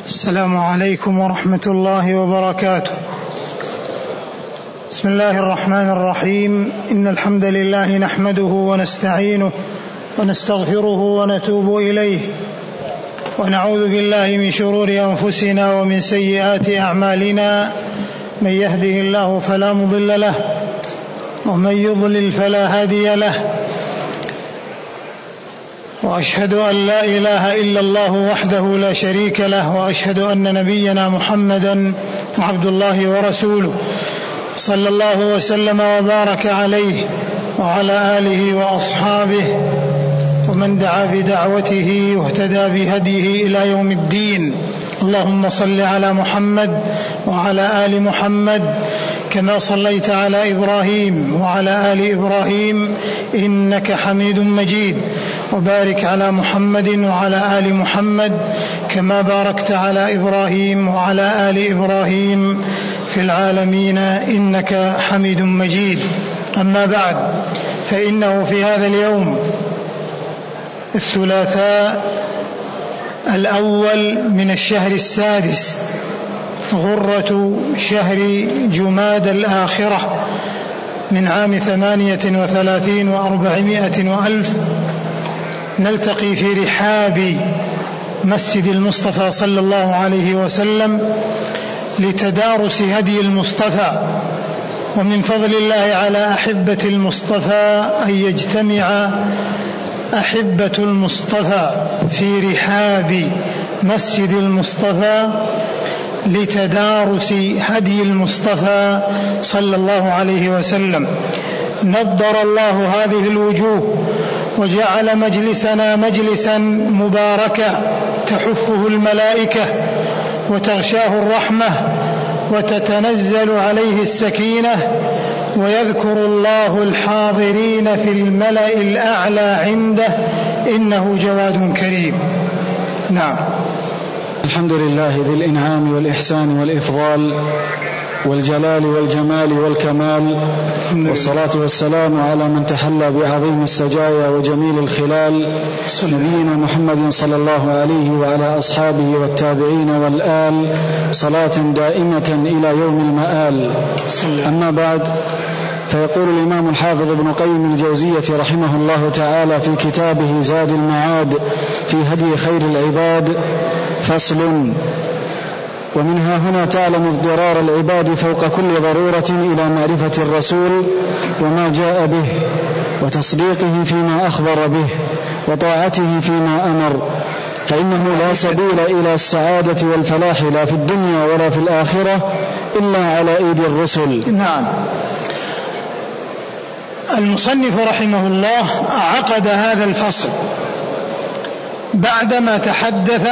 السلام عليكم ورحمة الله وبركاته. بسم الله الرحمن الرحيم. إن الحمد لله نحمده ونستعينه ونستغفره ونتوب إليه، ونعوذ بالله من شرور أنفسنا ومن سيئات أعمالنا. من يهده الله فلا مضل له، ومن يضلل فلا هادي له، وأشهد أن لا إله إلا الله وحده لا شريك له، وأشهد أن نبينا محمدا عبد الله ورسوله، صلى الله وسلم وبارك عليه وعلى آله وأصحابه ومن دعا بدعوته واهتدى بهديه إلى يوم الدين. اللهم صل على محمد وعلى آل محمد كما صليت على إبراهيم وعلى آل إبراهيم إنك حميد مجيد، وبارك على محمد وعلى آل محمد كما باركت على إبراهيم وعلى آل إبراهيم في العالمين إنك حميد مجيد. أما بعد، فإنه في هذا اليوم الثلاثاء الأول من الشهر السادس، غرة شهر جماد الآخرة، من عام 38 و400 وألف، نلتقي في رحاب مسجد المصطفى صلى الله عليه وسلم لتدارس هدي المصطفى. ومن فضل الله على أحبة المصطفى أن يجتمع أحبة المصطفى في رحاب مسجد المصطفى لتدارس هدي المصطفى صلى الله عليه وسلم. نضر الله هذه الوجوه وجعل مجلسنا مجلسا مباركا تحفه الملائكة وتغشاه الرحمة وتتنزل عليه السكينة، ويذكر الله الحاضرين في الملأ الأعلى عنده إنه جواد كريم. نعم. الحمد لله ذي الإنعام والإحسان والإفضال والجلال والجمال والكمال، والصلاة والسلام على من تحلى بعظيم السجايا وجميل الخلال، نبينا محمد صلى الله عليه وعلى أصحابه والتابعين والآل، صلاة دائمة إلى يوم المآل. أما بعد، فيقول الإمام الحافظ ابن قيم الجوزية رحمه الله تعالى في كتابه زاد المعاد في هدي خير العباد: فصل. ومنها هنا تعلم اضطرار العباد فوق كل ضرورة إلى معرفة الرسول وما جاء به، وتصديقه فيما أخبر به، وطاعته فيما أمر، فإنه لا سبيل إلى السعادة والفلاح لا في الدنيا ولا في الآخرة إلا على أيدي الرسل. نعم. المصنف رحمه الله عقد هذا الفصل بعدما تحدث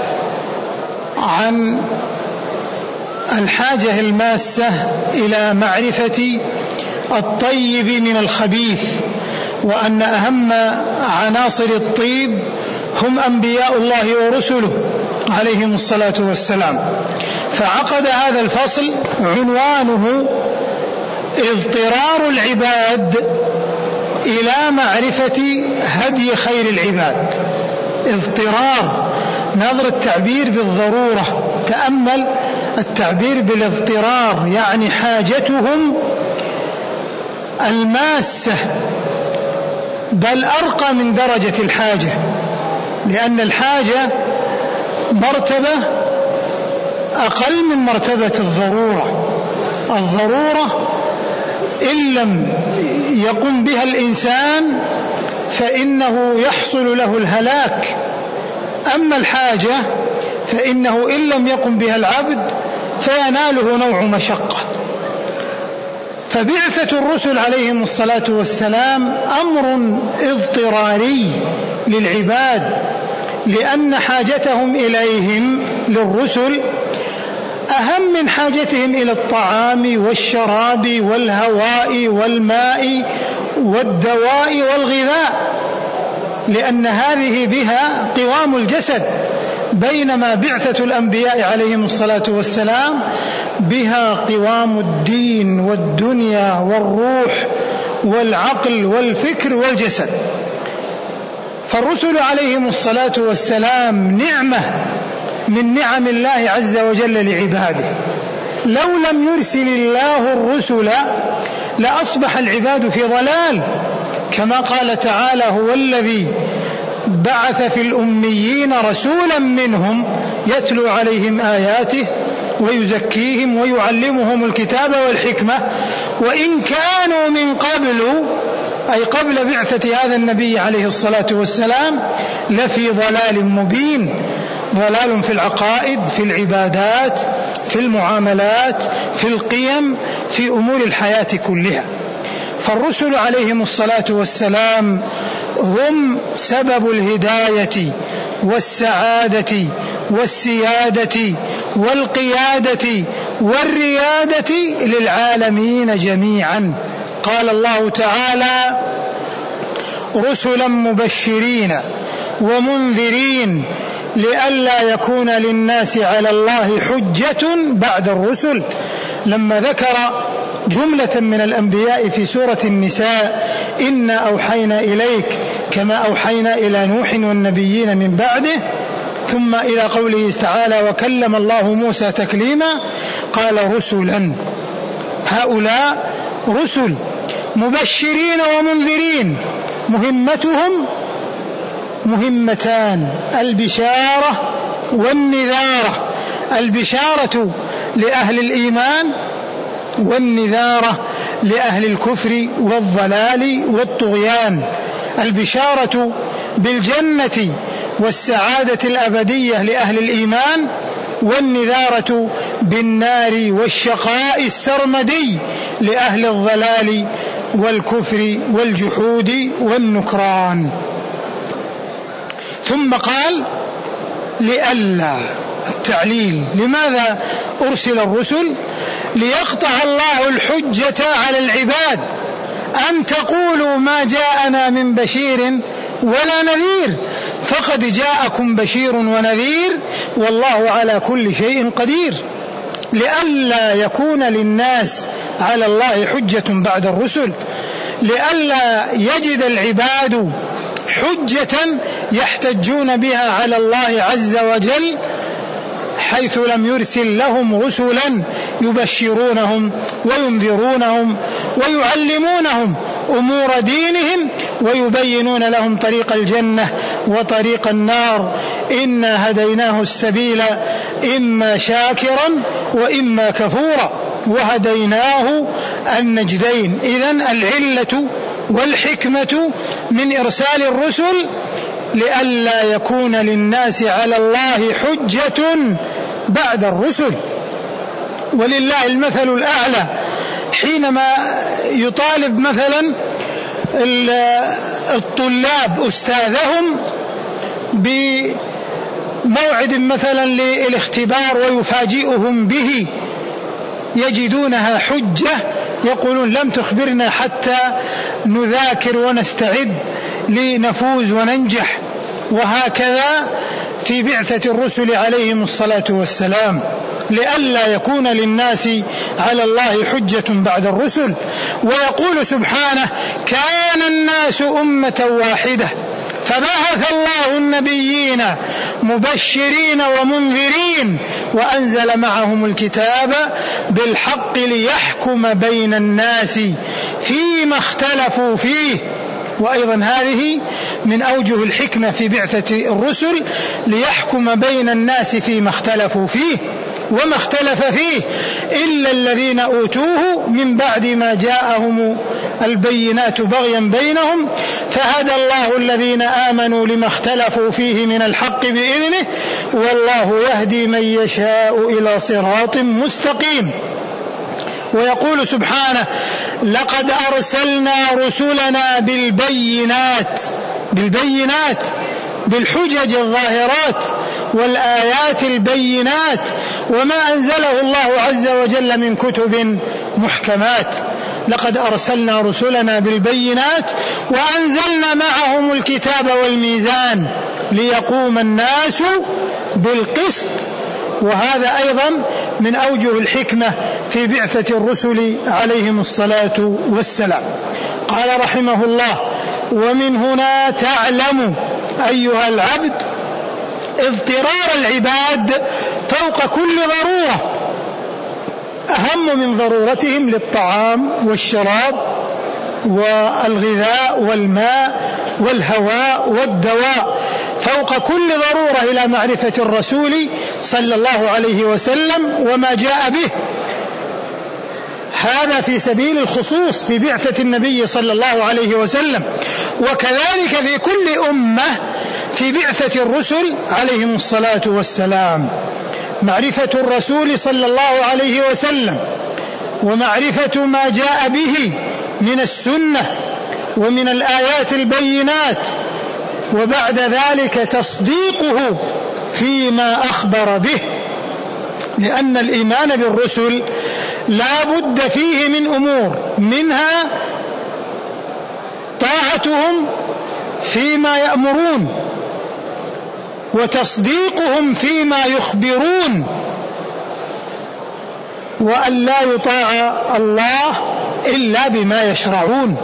عن الحاجة الماسة إلى معرفة الطيب من الخبيث، وأن أهم عناصر الطيب هم أنبياء الله ورسله عليهم الصلاة والسلام. فعقد هذا الفصل عنوانه اضطرار العباد إلى معرفة هدي خير العباد. اضطرار، نظر التعبير بالضرورة، تأمل التعبير بالاضطرار، يعني حاجتهم الماسة، بل أرقى من درجة الحاجة، لأن الحاجة مرتبة أقل من مرتبة الضرورة. الضرورة إن لم يقم بها الإنسان فإنه يحصل له الهلاك، أما الحاجة فإنه إن لم يقم بها العبد فيناله نوع مشقة. فبعثة الرسل عليهم الصلاة والسلام أمر اضطراري للعباد، لأن حاجتهم إليهم للرسل أهم من حاجتهم إلى الطعام والشراب والهواء والماء والدواء والغذاء، لأن هذه بها قوام الجسد، بينما بعثة الأنبياء عليهم الصلاة والسلام بها قوام الدين والدنيا والروح والعقل والفكر والجسد. فالرسل عليهم الصلاة والسلام نعمة من نعم الله عز وجل لعباده. لو لم يرسل الله الرسل لأصبح العباد في ضلال، كما قال تعالى: هو الذي بعث في الأميين رسولا منهم يتلو عليهم آياته ويزكيهم ويعلمهم الكتاب والحكمة وإن كانوا من قبل، أي قبل بعثة هذا النبي عليه الصلاة والسلام، لفي ضلال مبين. ضلال في العقائد، في العبادات، في المعاملات، في القيم، في أمور الحياة كلها. فالرسل عليهم الصلاة والسلام هم سبب الهداية والسعادة والسيادة والقيادة والريادة للعالمين جميعا. قال الله تعالى: رسلا مبشرين ومنذرين لئلا يكون للناس على الله حجة بعد الرسل. لما ذكر جملة من الأنبياء في سورة النساء: إنا أوحينا إليك كما أوحينا إلى نوح والنبيين من بعده، ثم إلى قوله تعالى: وكلم الله موسى تكليما، قال: رسلا. هؤلاء رسل مبشرين ومنذرين، مهمتهم مهمتان: البشارة والنذارة. البشارة لأهل الإيمان، والنذارة لأهل الكفر والضلال والطغيان. البشارة بالجنة والسعادة الأبدية لأهل الإيمان، والنذارة بالنار والشقاء السرمدي لأهل الضلال والكفر والجحود والنكران. ثم قال: لئلا، التعليل. لماذا أرسل الرسل؟ ليقطع الله الحجة على العباد أن تقولوا ما جاءنا من بشير ولا نذير، فقد جاءكم بشير ونذير والله على كل شيء قدير. لئلا يكون للناس على الله حجة بعد الرسل، لئلا يجد العباد حجة يحتجون بها على الله عز وجل، حيث لم يرسل لهم رسلا يبشرونهم وينذرونهم ويعلمونهم أمور دينهم ويبينون لهم طريق الجنة وطريق النار. إنا هديناه السبيل إما شاكرا وإما كفورا وهديناه النجدين. إذن العلة والحكمة من إرسال الرسل لئلا يكون للناس على الله حجة بعد الرسل. ولله المثل الأعلى حينما يطالب مثلا الطلاب أستاذهم بموعد مثلا للاختبار ويفاجئهم به، يجدونها حجة، يقولون: لم تخبرنا حتى نذاكر ونستعد لنفوز وننجح. وهكذا في بعثة الرسل عليهم الصلاة والسلام، لئلا يكون للناس على الله حجة بعد الرسل. ويقول سبحانه: كان الناس أمة واحدة فبعث الله النبيين مبشرين ومنذرين وأنزل معهم الكتاب بالحق ليحكم بين الناس فيما اختلفوا فيه. وأيضا هذه من أوجه الحكمة في بعثة الرسل، ليحكم بين الناس فيما اختلفوا فيه، وما اختلف فيه إلا الذين أوتوه من بعد ما جاءهم البينات بغيا بينهم، فهدى الله الذين آمنوا لما اختلفوا فيه من الحق بإذنه والله يهدي من يشاء إلى صراط مستقيم. ويقول سبحانه: لقد أرسلنا رسلنا بالبينات، بالحجج الظاهرات والآيات البينات، وما أنزله الله عز وجل من كتب محكمات. لقد أرسلنا رسلنا بالبينات وأنزلنا معهم الكتاب والميزان ليقوم الناس بالقسط. وهذا أيضا من أوجه الحكمة في بعثة الرسل عليهم الصلاة والسلام. قال رحمه الله: ومن هنا تعلم أيها العبد اضطرار العباد فوق كل ضرورة، أهم من ضرورتهم للطعام والشراب والغذاء والماء والهواء والدواء، فوق كل ضرورة إلى معرفة الرسول صلى الله عليه وسلم وما جاء به. هذا في سبيل الخصوص في بعثة النبي صلى الله عليه وسلم، وكذلك في كل أمة في بعثة الرسل عليهم الصلاة والسلام. معرفة الرسول صلى الله عليه وسلم ومعرفة ما جاء به من السنة ومن الآيات البينات، وبعد ذلك تصديقه فيما أخبر به، لأن الإيمان بالرسل لا بد فيه من أمور، منها طاعتهم فيما يأمرون، وتصديقهم فيما يخبرون، وأن لا يطاع الله إلا بما يشرعون.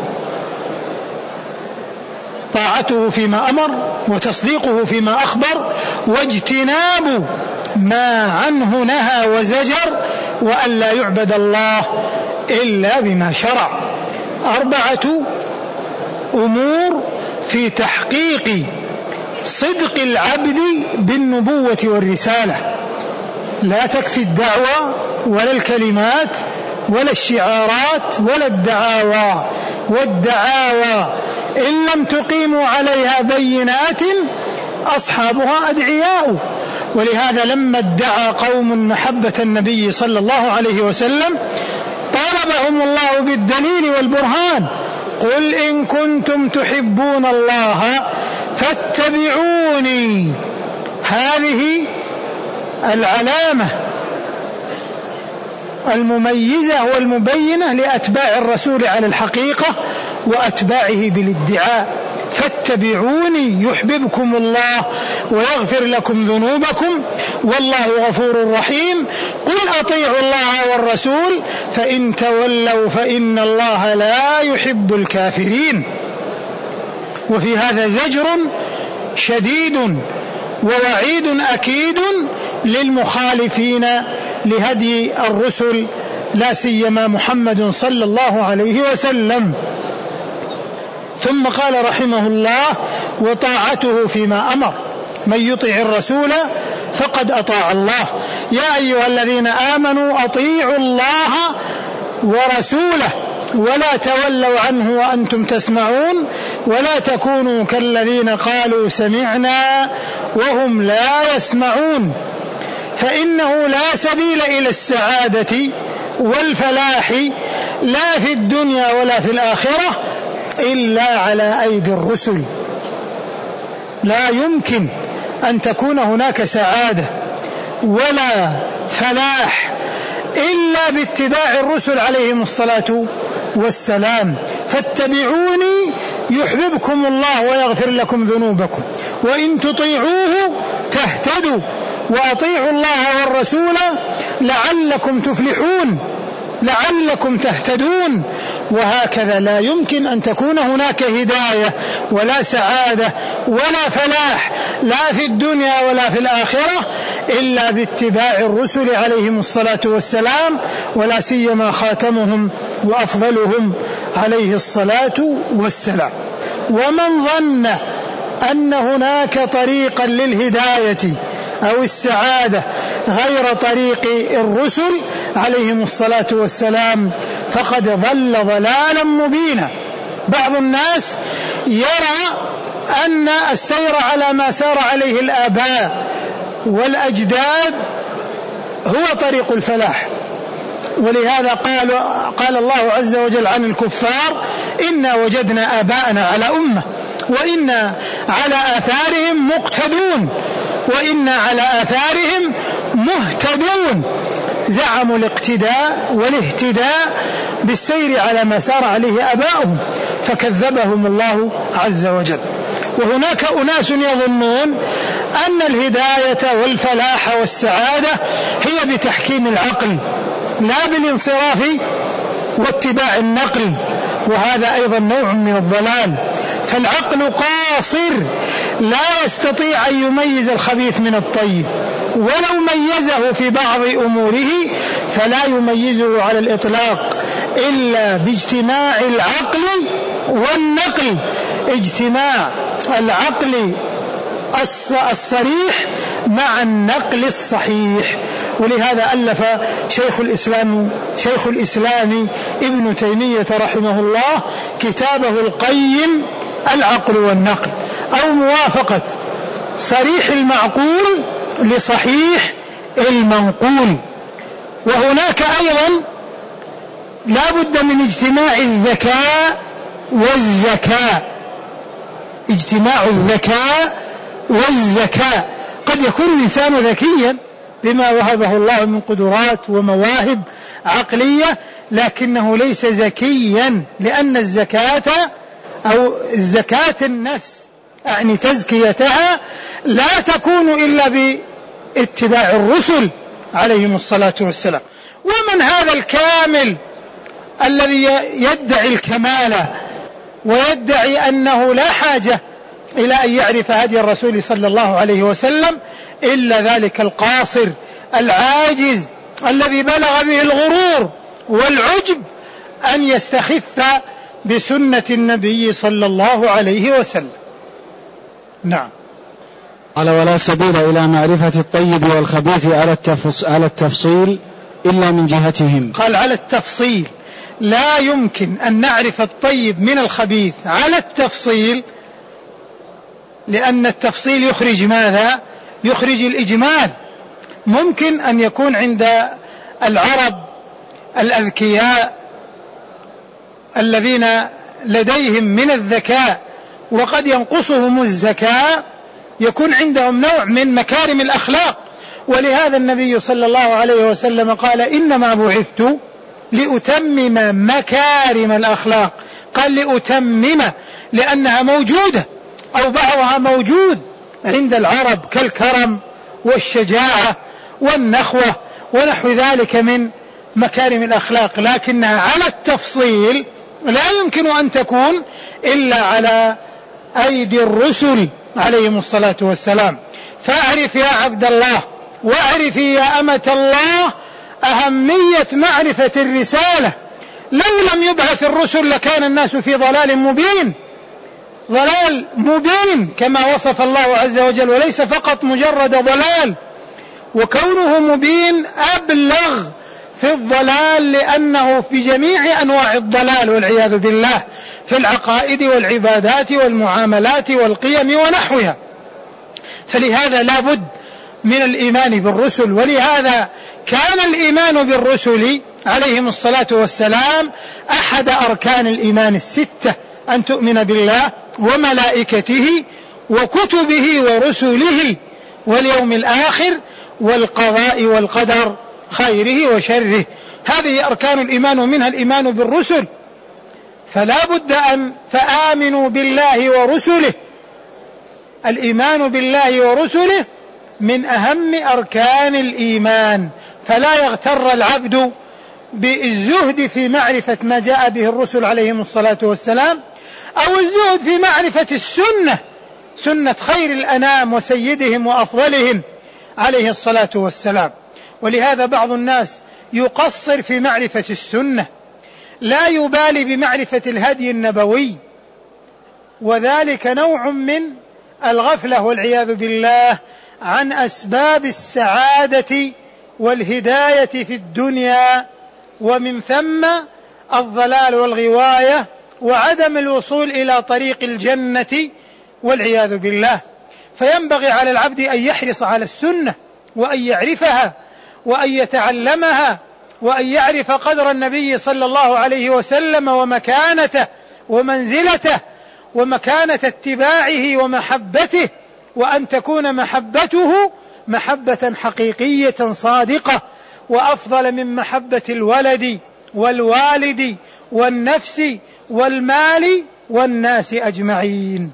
طاعته فيما أمر وتصديقه فيما أخبر، واجتناب ما عنه نهى وزجر، وأن لا يعبد الله إلا بما شرع. 4 أمور في تحقيق صدق العبد بالنبوة والرسالة. لا تكفي الدعوة ولا الكلمات ولا الشعارات ولا الدعاوى، والدعاوى إن لم تقيموا عليها بينات أصحابها أدعياء. ولهذا لما ادعى قوم محبة النبي صلى الله عليه وسلم طالبهم الله بالدليل والبرهان: قل إن كنتم تحبون الله فاتبعوني. هذه العلامة المميزة والمبينة لأتباع الرسول على الحقيقة وأتباعه بالادعاء: فاتبعوني يحببكم الله ويغفر لكم ذنوبكم والله غفور رحيم. قل أطيعوا الله والرسول فإن تولوا فإن الله لا يحب الكافرين. وفي هذا زجر شديد ووعيد أكيد للمخالفين لهدي الرسل، لا سيما محمد صلى الله عليه وسلم. ثم قال رحمه الله: وطاعته فيما أمر، من يطع الرسول فقد أطاع الله. يا أيها الذين آمنوا أطيعوا الله ورسوله ولا تولوا عنه وأنتم تسمعون ولا تكونوا كالذين قالوا سمعنا وهم لا يسمعون، فإنه لا سبيل إلى السعادة والفلاح لا في الدنيا ولا في الآخرة إلا على أيدي الرسل. لا يمكن أن تكون هناك سعادة ولا فلاح إلا باتباع الرسل عليهم الصلاة والسلام. فاتبعوني يحببكم الله ويغفر لكم ذنوبكم وإن تطيعوه تهتدوا، وأطيعوا الله والرسول لعلكم تفلحون، لعلكم تهتدون. وهكذا لا يمكن أن تكون هناك هداية ولا سعادة ولا فلاح لا في الدنيا ولا في الآخرة إلا باتباع الرسل عليهم الصلاة والسلام، ولا سيما خاتمهم وأفضلهم عليه الصلاة والسلام. ومن ظن أن هناك طريقا للهداية أو السعادة غير طريق الرسل عليهم الصلاة والسلام فقد ضل ضلالا مبينا. بعض الناس يرى أن السير على ما سار عليه الآباء والأجداد هو طريق الفلاح، ولهذا قال الله عز وجل عن الكفار: إنا وجدنا آباءنا على أمة وإنا على آثارهم مقتدون وإنا على آثارهم مهتدون. زعموا الاقتداء والاهتداء بالسير على ما سار عليه آباؤهم فكذبهم الله عز وجل. وهناك أناس يظنون أن الهداية والفلاح والسعادة هي بتحكيم العقل لا بالانصراف واتباع النقل، وهذا أيضا نوع من الضلال. فالعقل قاصر لا يستطيع أن يميز الخبيث من الطيب، ولو ميزه في بعض أموره فلا يميزه على الإطلاق إلا باجتماع العقل والنقل، اجتماع العقل الصريح مع النقل الصحيح. ولهذا ألف شيخ الإسلام ابن تيمية رحمه الله كتابه القيم العقل والنقل، أو موافقة صريح المعقول لصحيح المنقول. وهناك أيضا لا بد من اجتماع الذكاء والزكاء، اجتماع الذكاء والزكاء. قد يكون الإنسان ذكيا بما وهبه الله من قدرات ومواهب عقلية، لكنه ليس ذكيا، لأن الزكاة أو الزكاة النفس يعني تزكيتها لا تكون إلا باتباع الرسل عليهم الصلاة والسلام. ومن هذا الكامل الذي يدعي الكمال ويدعي أنه لا حاجة إلى أن يعرف هدي الرسول صلى الله عليه وسلم إلا ذلك القاصر العاجز الذي بلغ به الغرور والعجب أن يستخف بسنة النبي صلى الله عليه وسلم. نعم. قال: ولا سبيل إلى معرفة الطيب والخبيث على التفصيل إلا من جهتهم. قال على التفصيل، لا يمكن أن نعرف الطيب من الخبيث على التفصيل، لأن التفصيل يخرج ماذا؟ يخرج الإجمال. ممكن أن يكون عند العرب الأذكياء الذين لديهم من الذكاء وقد ينقصهم الذكاء يكون عندهم نوع من مكارم الأخلاق، ولهذا النبي صلى الله عليه وسلم قال: إنما بعثت لأتمم مكارم الأخلاق. قال لأتمم لأنها موجودة أو بعضها موجود عند العرب كالكرم والشجاعة والنخوة ونحو ذلك من مكارم الأخلاق، لكنها على التفصيل لا يمكن أن تكون إلا على أيدي الرسل عليهم الصلاة والسلام. فأعرف يا عبد الله وأعرفي يا أمة الله أهمية معرفة الرسالة. لو لم يبعث الرسل لكان الناس في ضلال مبين، ضلال مبين كما وصف الله عز وجل، وليس فقط مجرد ضلال، وكونه مبين أبلغ في الضلال، لأنه بجميع أنواع الضلال والعياذ بالله في العقائد والعبادات والمعاملات والقيم ونحوها. فلهذا لا بد من الإيمان بالرسل، ولهذا كان الإيمان بالرسل عليهم الصلاة والسلام أحد أركان الإيمان الستة: أن تؤمن بالله وملائكته وكتبه ورسله واليوم الآخر والقضاء والقدر خيره وشره. هذه أركان الإيمان، ومنها الإيمان بالرسل. فلا بد فآمنوا بالله ورسله. الإيمان بالله ورسله من أهم أركان الإيمان، فلا يغتر العبد بالزهد في معرفة ما جاء به الرسل عليهم الصلاة والسلام، أو الزهد في معرفة السنة، سنة خير الأنام وسيدهم وأفضلهم عليه الصلاة والسلام. ولهذا بعض الناس يقصر في معرفة السنة، لا يبالي بمعرفة الهدي النبوي، وذلك نوع من الغفلة والعياذ بالله عن أسباب السعادة والهداية في الدنيا، ومن ثم الضلال والغواية وعدم الوصول إلى طريق الجنة والعياذ بالله. فينبغي على العبد أن يحرص على السنة وأن يعرفها وأن يتعلمها وأن يعرف قدر النبي صلى الله عليه وسلم ومكانته ومنزلته ومكانة اتباعه ومحبته، وأن تكون محبته محبة حقيقية صادقة، وأفضل من محبة الولد والوالد والنفس والمال والناس أجمعين.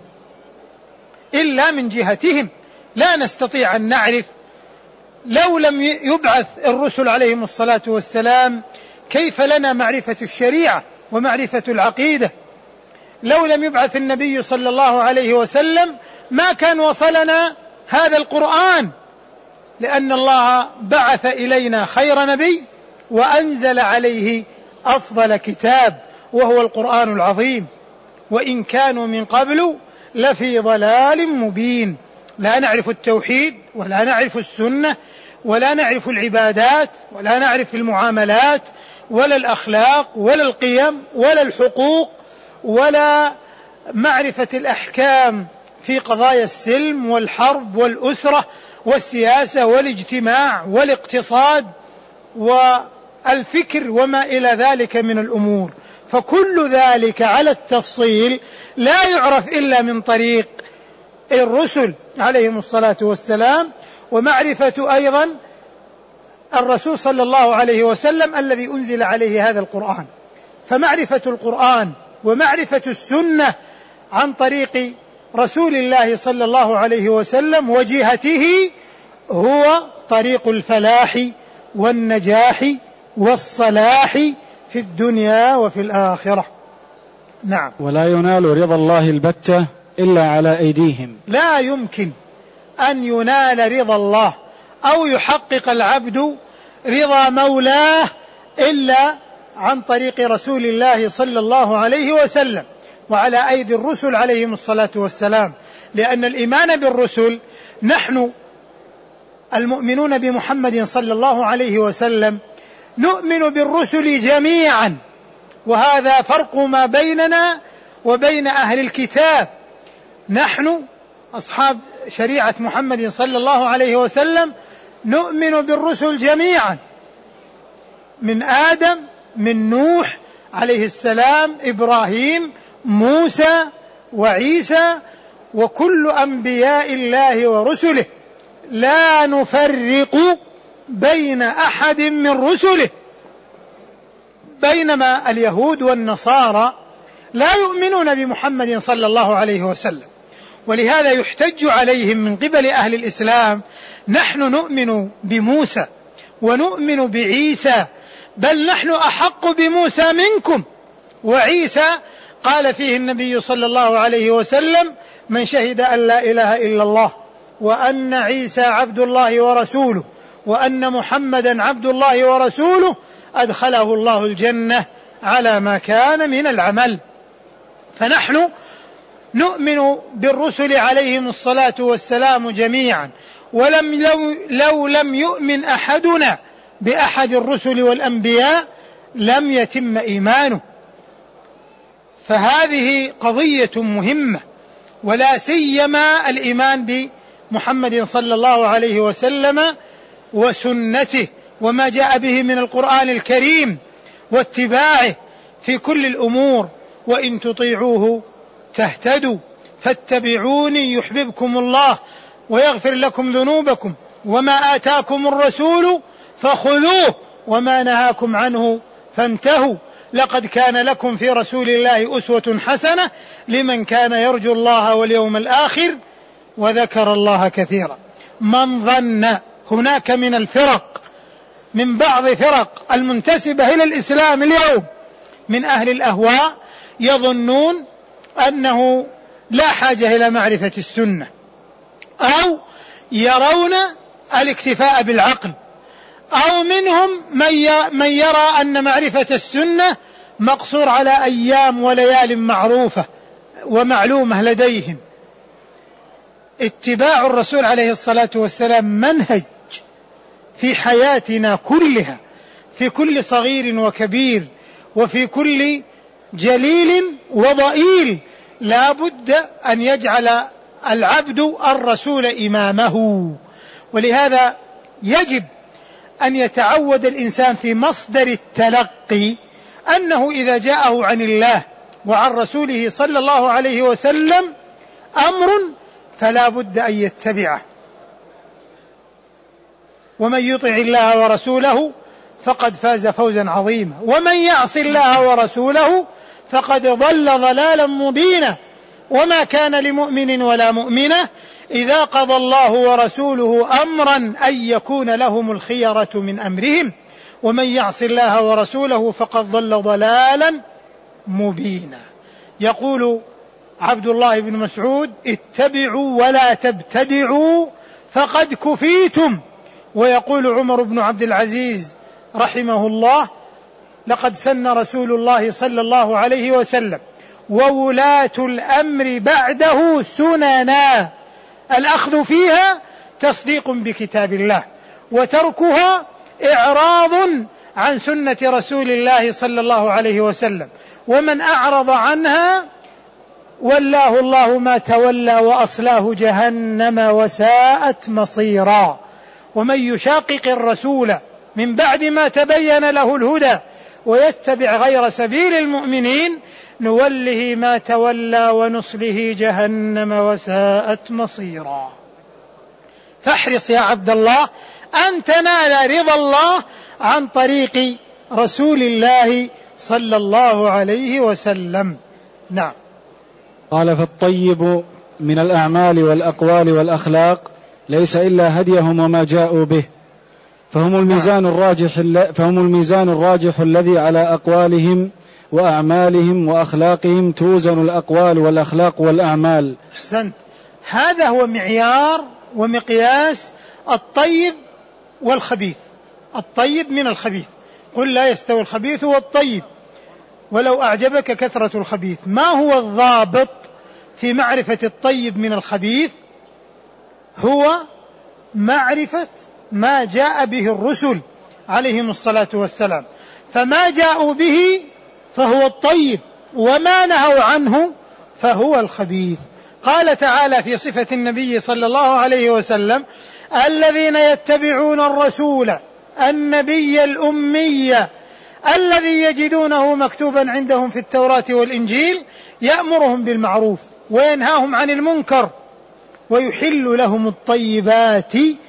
إلا من جهتهم لا نستطيع أن نعرف. لو لم يبعث الرسل عليهم الصلاة والسلام كيف لنا معرفة الشريعة ومعرفة العقيدة؟ لو لم يبعث النبي صلى الله عليه وسلم ما كان وصلنا هذا القرآن، لأن الله بعث إلينا خير نبي وأنزل عليه أفضل كتاب وهو القرآن العظيم، وإن كانوا من قبل لفي ضلال مبين. لا نعرف التوحيد ولا نعرف السنة ولا نعرف العبادات ولا نعرف المعاملات ولا الأخلاق ولا القيم ولا الحقوق ولا معرفة الأحكام في قضايا السلم والحرب والأسرة والسياسة والاجتماع والاقتصاد والفكر وما إلى ذلك من الأمور. فكل ذلك على التفصيل لا يعرف إلا من طريق الرسل عليهم الصلاة والسلام، ومعرفة أيضا الرسول صلى الله عليه وسلم الذي أنزل عليه هذا القرآن. فمعرفة القرآن ومعرفة السنة عن طريق رسول الله صلى الله عليه وسلم وجهته هو طريق الفلاح والنجاح والصلاح في الدنيا وفي الآخرة. نعم. ولا ينال رضا الله البتة إلا على أيديهم. لا يمكن أن ينال رضا الله أو يحقق العبد رضا مولاه إلا عن طريق رسول الله صلى الله عليه وسلم وعلى أيدي الرسل عليهم الصلاة والسلام، لأن الإيمان بالرسل، نحن المؤمنون بمحمد صلى الله عليه وسلم نؤمن بالرسل جميعا، وهذا فرق ما بيننا وبين أهل الكتاب. نحن أصحاب شريعة محمد صلى الله عليه وسلم نؤمن بالرسل جميعا، من آدم، من نوح عليه السلام، إبراهيم، موسى وعيسى، وكل أنبياء الله ورسله، لا نفرق بين أحد من رسله. بينما اليهود والنصارى لا يؤمنون بمحمد صلى الله عليه وسلم، ولهذا يحتج عليهم من قبل أهل الإسلام: نحن نؤمن بموسى ونؤمن بعيسى، بل نحن أحق بموسى منكم. وعيسى قال فيه النبي صلى الله عليه وسلم: من شهد أن لا إله إلا الله وأن عيسى عبد الله ورسوله وأن محمدا عبد الله ورسوله أدخله الله الجنة على ما كان من العمل. فنحن نؤمن بالرسل عليهم الصلاة والسلام جميعا، لو لم يؤمن أحدنا بأحد الرسل والأنبياء لم يتم إيمانه. فهذه قضية مهمة، ولا سيما الإيمان بمحمد صلى الله عليه وسلم وسنته وما جاء به من القرآن الكريم واتباعه في كل الأمور. وإن تطيعوه تهتدوا فاتبعوني يحببكم الله ويغفر لكم ذنوبكم، وما آتاكم الرسول فخذوه وما نهاكم عنه فانتهوا، لقد كان لكم في رسول الله أسوة حسنة لمن كان يرجو الله واليوم الآخر وذكر الله كثيرا. من ظن هناك من الفرق، من بعض فرق المنتسبة إلى الإسلام اليوم من أهل الأهواء، يظنون أنه لا حاجة إلى معرفة السنة، أو يرون الاكتفاء بالعقل، أو منهم من يرى أن معرفة السنة مقصور على أيام وليال معروفة ومعلومة لديهم. اتباع الرسول عليه الصلاة والسلام منهج في حياتنا كلها، في كل صغير وكبير وفي كل جليل وضئيل، لا بد أن يجعل العبد الرسول إمامه. ولهذا يجب أن يتعود الإنسان في مصدر التلقي أنه إذا جاءه عن الله وعن رسوله صلى الله عليه وسلم أمر فلا بد أن يتبعه. ومن يطع الله ورسوله فقد فاز فوزا عظيما، ومن يعص الله ورسوله فقد ضل ضلالا مبينا. وما كان لمؤمن ولا مؤمنة إذا قضى الله ورسوله أمرا أن يكون لهم الخيرة من أمرهم، ومن يعص الله ورسوله فقد ضل ضلالا مبينا. يقول عبد الله بن مسعود: اتبعوا ولا تبتدعوا فقد كفيتم. ويقول عمر بن عبد العزيز رحمه الله: لقد سن رسول الله صلى الله عليه وسلم وولاة الأمر بعده سننا الأخذ فيها تصديق بكتاب الله وتركها إعراض عن سنة رسول الله صلى الله عليه وسلم، ومن أعرض عنها ولاه الله ما تولى وأصلاه جهنم وساءت مصيرا. ومن يشاقق الرسول من بعد ما تبين له الهدى ويتبع غير سبيل المؤمنين نوله ما تولى ونصله جهنم وساءت مصيرا. فاحرص يا عبد الله أن تنال رضا الله عن طريق رسول الله صلى الله عليه وسلم. نعم. قال: فالطيب من الأعمال والأقوال والأخلاق ليس إلا هديهم وما جاءوا به، فهم الميزان الراجح الذي على أقوالهم وأعمالهم وأخلاقهم توزن الأقوال والأخلاق والأعمال. أحسنت. هذا هو معيار ومقياس الطيب والخبيث. الطيب من الخبيث. قل لا يستوي الخبيث والطيب ولو أعجبك كثرة الخبيث. ما هو الضابط في معرفة الطيب من الخبيث؟ هو معرفة ما جاء به الرسل عليهم الصلاة والسلام، فما جاءوا به فهو الطيب، وما نهوا عنه فهو الخبيث. قال تعالى في صفة النبي صلى الله عليه وسلم: الذين يتبعون الرسول النبي الأمي الذي يجدونه مكتوبا عندهم في التوراة والإنجيل يأمرهم بالمعروف وينهاهم عن المنكر ويحل لهم الطيبات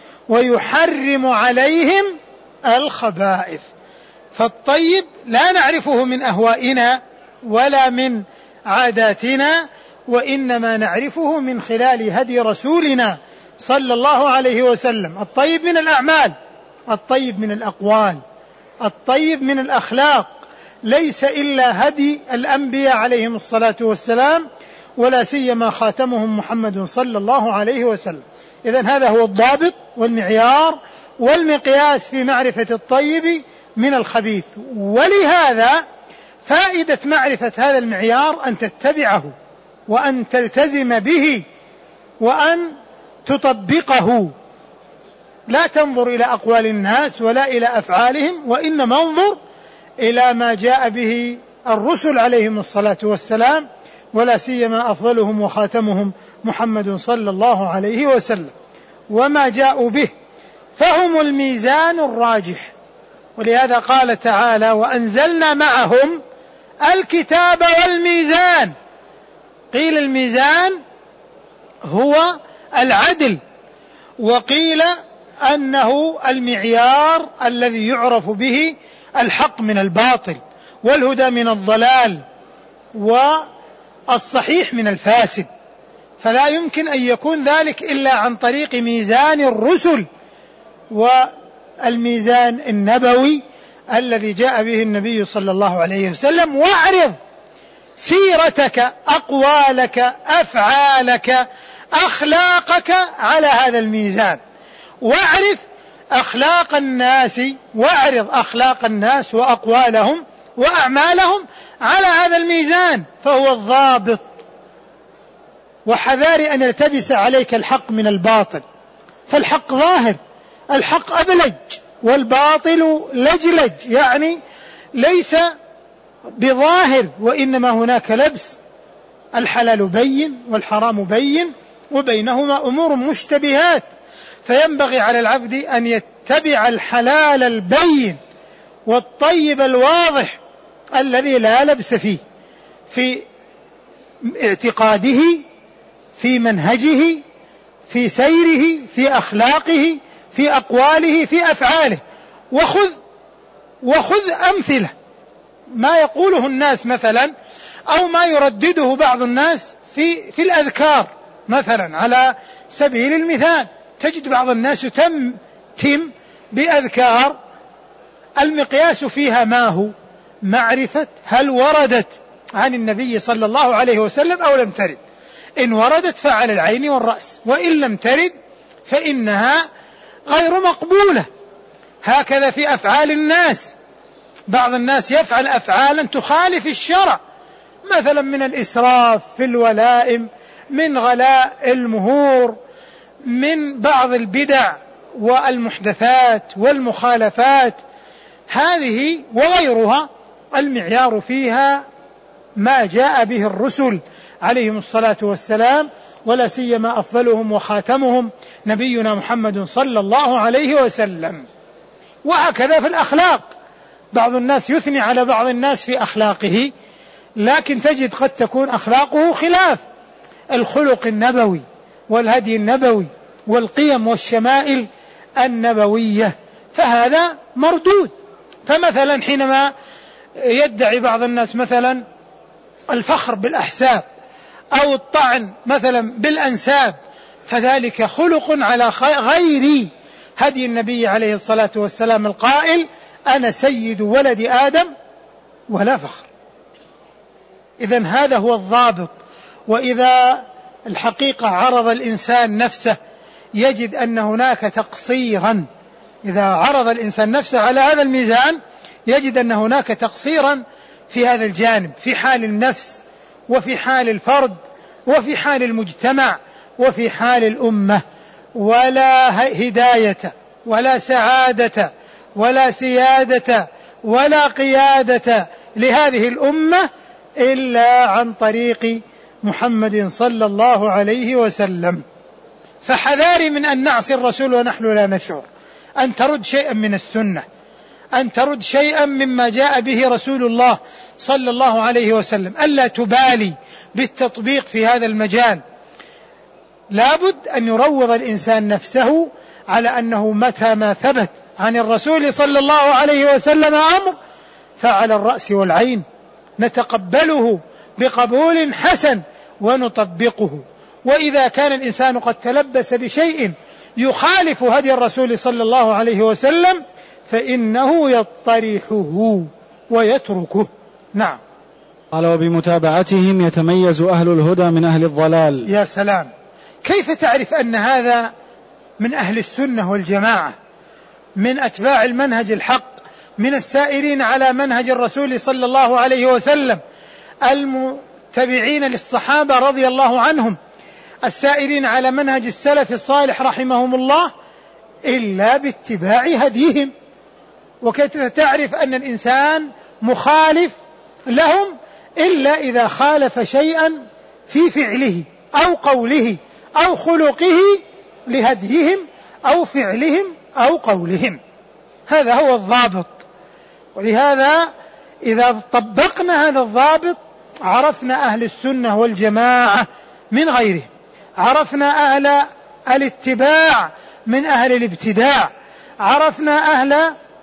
ويحرم عليهم الخبائث. فالطيب لا نعرفه من أهوائنا ولا من عاداتنا، وإنما نعرفه من خلال هدي رسولنا صلى الله عليه وسلم. الطيب من الأعمال، الطيب من الأقوال، الطيب من الأخلاق، ليس إلا هدي الأنبياء عليهم الصلاة والسلام، ولا سيما خاتمهم محمد صلى الله عليه وسلم. إذن هذا هو الضابط والمعيار والمقياس في معرفة الطيب من الخبيث. ولهذا فائدة معرفة هذا المعيار أن تتبعه وأن تلتزم به وأن تطبقه، لا تنظر إلى أقوال الناس ولا إلى أفعالهم، وإنما انظر إلى ما جاء به الرسل عليهم الصلاة والسلام، ولا سيما أفضلهم وخاتمهم محمد صلى الله عليه وسلم، وما جاءوا به، فهم الميزان الراجح. ولهذا قال تعالى: وأنزلنا معهم الكتاب والميزان. قيل الميزان هو العدل، وقيل أنه المعيار الذي يعرف به الحق من الباطل والهدى من الضلال والصحيح من الفاسد، فلا يمكن أن يكون ذلك إلا عن طريق ميزان الرسل والميزان النبوي الذي جاء به النبي صلى الله عليه وسلم. واعرض سيرتك، أقوالك، أفعالك، أخلاقك على هذا الميزان، واعرف أخلاق الناس، واعرض أخلاق الناس وأقوالهم وأعمالهم على هذا الميزان، فهو الضابط. وحذار أن يلتبس عليك الحق من الباطل، فالحق ظاهر، الحق أبلج والباطل لجلج، يعني ليس بظاهر، وإنما هناك لبس. الحلال بين والحرام بين وبينهما أمور مشتبهات، فينبغي على العبد أن يتبع الحلال البين والطيب الواضح الذي لا لبس فيه، في اعتقاده، في منهجه، في سيره، في أخلاقه، في أقواله، في أفعاله. وخذ أمثلة ما يقوله الناس مثلا، أو ما يردده بعض الناس في الأذكار مثلا. على سبيل المثال تجد بعض الناس تم بأذكار المقياس فيها ما هو معرفة هل وردت عن النبي صلى الله عليه وسلم أو لم ترد. إن وردت فعلى العين والرأس، وإن لم ترد فإنها غير مقبولة. هكذا في أفعال الناس، بعض الناس يفعل أفعالا تخالف الشرع، مثلا من الإسراف في الولائم، من غلاء المهور، من بعض البدع والمحدثات والمخالفات، هذه وغيرها المعيار فيها ما جاء به الرسل عليهم الصلاة والسلام، ولا سيما أفضلهم وخاتمهم نبينا محمد صلى الله عليه وسلم. وهكذا في الأخلاق، بعض الناس يثني على بعض الناس في أخلاقه، لكن تجد قد تكون أخلاقه خلاف الخلق النبوي والهدي النبوي والقيم والشمائل النبوية، فهذا مردود. فمثلا حينما يدعي بعض الناس مثلا الفخر بالأحساب أو الطعن مثلا بالأنساب، فذلك خلق على غير هدي النبي عليه الصلاة والسلام القائل: أنا سيد ولد آدم ولا فخر. إذن هذا هو الضابط. وإذا الحقيقة عرض الإنسان نفسه يجد أن هناك تقصيرا، إذا عرض الإنسان نفسه على هذا الميزان يجد أن هناك تقصيرا في هذا الجانب، في حال النفس وفي حال الفرد وفي حال المجتمع وفي حال الأمة. ولا هداية ولا سعادة ولا سيادة ولا قيادة لهذه الأمة إلا عن طريق محمد صلى الله عليه وسلم. فحذاري من أن نعصي الرسول ونحن لا نشعر، أن ترد شيئا من السنة، أن ترد شيئا مما جاء به رسول الله صلى الله عليه وسلم، ألا تبالي بالتطبيق في هذا المجال. لابد أن يروض الإنسان نفسه على أنه متى ما ثبت عن الرسول صلى الله عليه وسلم أمر فعلى الرأس والعين نتقبله بقبول حسن ونطبقه. وإذا كان الإنسان قد تلبس بشيء يخالف هدي الرسول صلى الله عليه وسلم فإنه يطرحه ويتركه. نعم. قال: وبمتابعتهم يتميز أهل الهدى من أهل الضلال. يا سلام، كيف تعرف أن هذا من أهل السنة والجماعة، من أتباع المنهج الحق، من السائرين على منهج الرسول صلى الله عليه وسلم، المتبعين للصحابة رضي الله عنهم، السائرين على منهج السلف الصالح رحمهم الله، إلا باتباع هديهم. وكيف تعرف أن الإنسان مخالف لهم إلا إذا خالف شيئا في فعله أو قوله أو خلقه لهديهم أو فعلهم أو قولهم. هذا هو الضابط. ولهذا إذا طبقنا هذا الضابط عرفنا أهل السنة والجماعة من غيرهم، عرفنا أهل الاتباع من أهل الابتداع، عرفنا أهل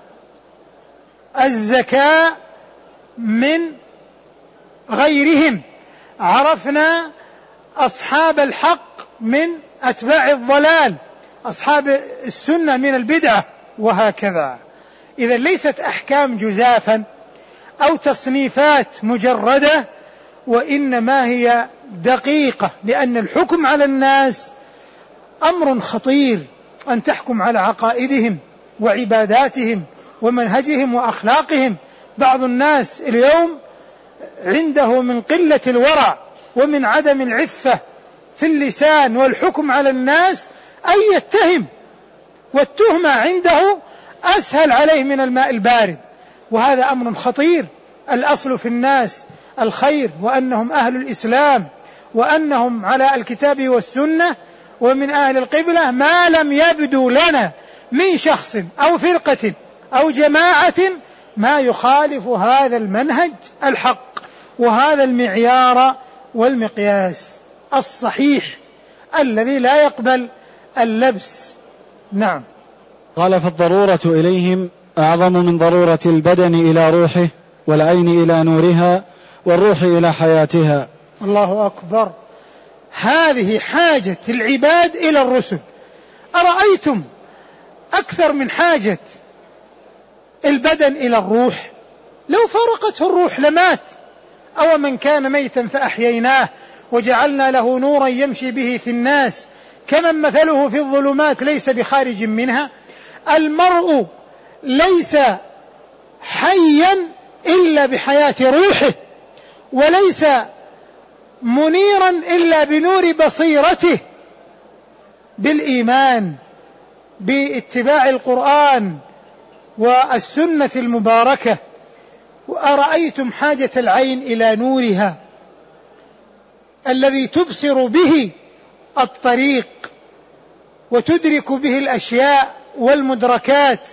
الزكاة من غيرهم، عرفنا أصحاب الحق من أتباع الضلال، أصحاب السنة من البدعة، وهكذا. إذا ليست أحكام جزافا أو تصنيفات مجردة، وإنما هي دقيقة، لأن الحكم على الناس أمر خطير، أن تحكم على عقائدهم وعباداتهم ومنهجهم وأخلاقهم. بعض الناس اليوم عنده من قلة الورع ومن عدم العفة في اللسان والحكم على الناس أن يتهم، والتهمة عنده أسهل عليه من الماء البارد، وهذا أمر خطير. الأصل في الناس الخير، وأنهم أهل الإسلام، وأنهم على الكتاب والسنة ومن أهل القبلة، ما لم يبدو لنا من شخص أو فرقة أو جماعة ما يخالف هذا المنهج الحق وهذا المعيار والمقياس الصحيح الذي لا يقبل اللبس. نعم. قال: فالضرورة إليهم أعظم من ضرورة البدن إلى روحه، والعين إلى نورها، والروح إلى حياتها. الله أكبر. هذه حاجة العباد إلى الرسل. أرأيتم أكثر من حاجة البدن إلى الروح؟ لو فرقته الروح لمات أو من كان ميتا فأحييناه وجعلنا له نورا يمشي به في الناس كمن مثله في الظلمات ليس بخارج منها. المرء ليس حيا إلا بحياة روحه، وليس منيرا إلا بنور بصيرته، بالإيمان باتباع القرآن والسنة المباركة. وأرأيتم حاجة العين إلى نورها الذي تبصر به الطريق وتدرك به الأشياء والمدركات.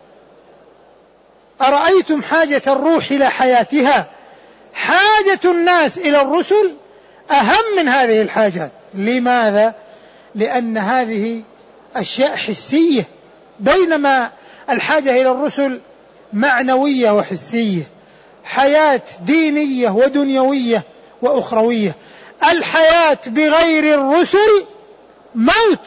أرأيتم حاجة الروح إلى حياتها. حاجة الناس إلى الرسل أهم من هذه الحاجات. لماذا؟ لأن هذه أشياء حسية، بينما الحاجة إلى الرسل معنوية وحسية، حياة دينية ودنيوية وأخروية. الحياة بغير الرسل موت.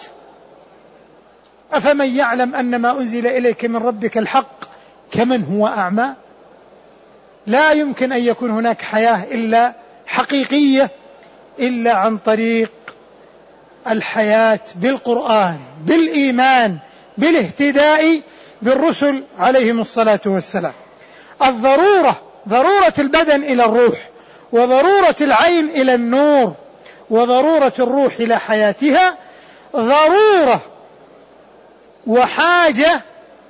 أفمن يعلم أن ما أنزل إليك من ربك الحق كمن هو أعمى. لا يمكن أن يكون هناك حياة إلا حقيقية إلا عن طريق الحياة بالقرآن، بالإيمان، بالاهتداء بالرسل عليهم الصلاة والسلام. الضرورة، ضرورة البدن إلى الروح، وضرورة العين إلى النور، وضرورة الروح إلى حياتها ضرورة وحاجة.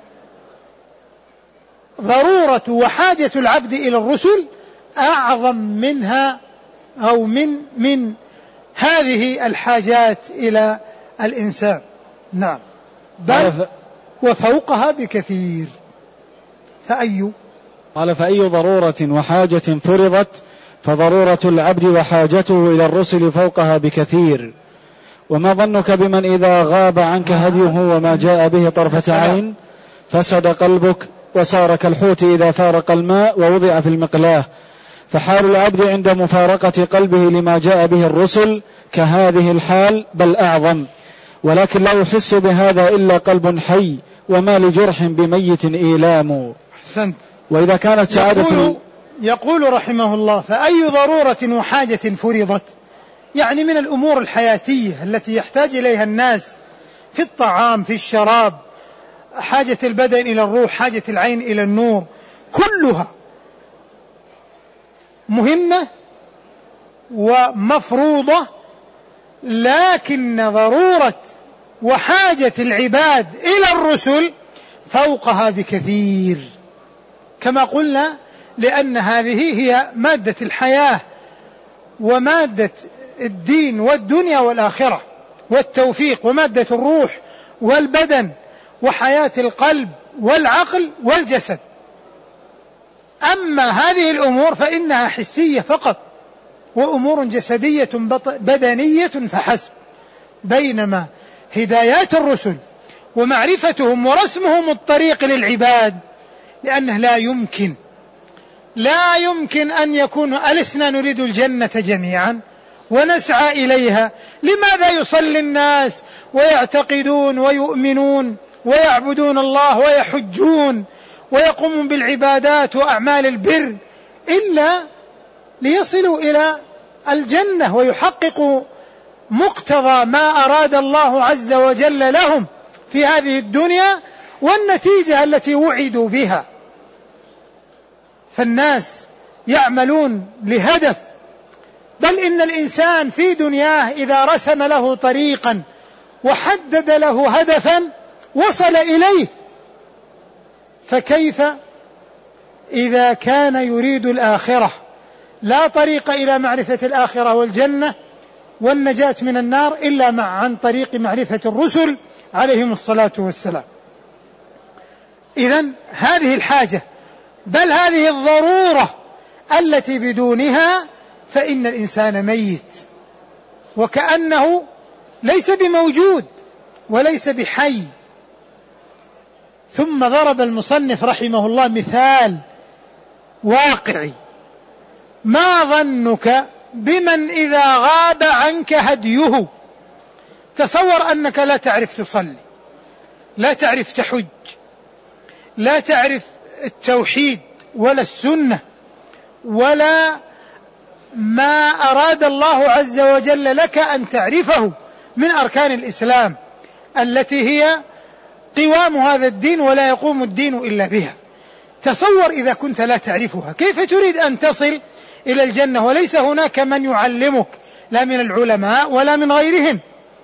ضرورة وحاجة العبد إلى الرسل أعظم منها أو من هذه الحاجات إلى الإنسان. نعم، بل وفوقها بكثير. فأي ضرورة وحاجة فرضت فضرورة العبد وحاجته إلى الرسل فوقها بكثير. وما ظنك بمن إذا غاب عنك هديه وما جاء به طرفة عين فسد قلبك وصار كالحوت إذا فارق الماء ووضع في المقلاه. فحال العبد عند مفارقة قلبه لما جاء به الرسل كهذه الحال بل أعظم، ولكن لا يحس بهذا إلا قلب حي وما لجرح بميت إيلام. أحسنت. وإذا كانت سعادة يقول رحمه الله: فأي ضرورة وحاجة فرضت، يعني من الأمور الحياتية التي يحتاج إليها الناس في الطعام، في الشراب، حاجة البدن إلى الروح، حاجة العين إلى النور، كلها مهمة ومفروضة، لكن ضرورة وحاجة العباد إلى الرسل فوقها بكثير، كما قلنا، لأن هذه هي مادة الحياة ومادة الدين والدنيا والآخرة والتوفيق، ومادة الروح والبدن وحياة القلب والعقل والجسد. أما هذه الأمور فإنها حسية فقط، وأمور جسدية بدنية فحسب، بينما هدايات الرسل ومعرفتهم ورسمهم الطريق للعباد، لأنه لا يمكن أن يكون ألسنا نريد الجنة جميعا ونسعى إليها؟ لماذا يصلي الناس ويعتقدون ويؤمنون ويعبدون الله ويحجون ويقومون بالعبادات وأعمال البر إلا ليصلوا إلى الجنة ويحققوا مقتضى ما أراد الله عز وجل لهم في هذه الدنيا والنتيجة التي وعدوا بها. فالناس يعملون لهدف، بل إن الإنسان في دنياه إذا رسم له طريقا وحدد له هدفا وصل إليه، فكيف إذا كان يريد الآخرة؟ لا طريق إلى معرفة الآخرة والجنة والنجاة من النار إلا عن طريق معرفة الرسل عليهم الصلاة والسلام. إذن هذه الحاجة، بل هذه الضرورة التي بدونها فإن الإنسان ميت وكأنه ليس بموجود وليس بحي. ثم ضرب المصنف رحمه الله مثال واقعي: ما ظنك بمن إذا غاب عنك هديه؟ تصور أنك لا تعرف تصلي، لا تعرف تحج، لا تعرف التوحيد ولا السنة ولا ما أراد الله عز وجل لك أن تعرفه من أركان الإسلام التي هي قوام هذا الدين، ولا يقوم الدين إلا بها. تصور إذا كنت لا تعرفها كيف تريد أن تصل إلى الجنة وليس هناك من يعلمك، لا من العلماء ولا من غيرهم.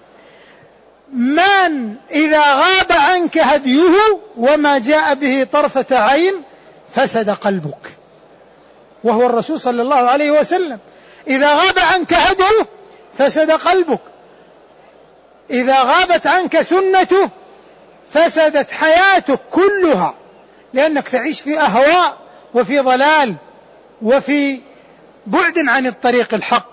من إذا غاب عنك هديه وما جاء به طرفة عين فسد قلبك، وهو الرسول صلى الله عليه وسلم. إذا غاب عنك هديه فسد قلبك، إذا غابت عنك سنته فسدت حياتك كلها، لأنك تعيش في أهواء وفي ضلال وفي بعد عن الطريق الحق.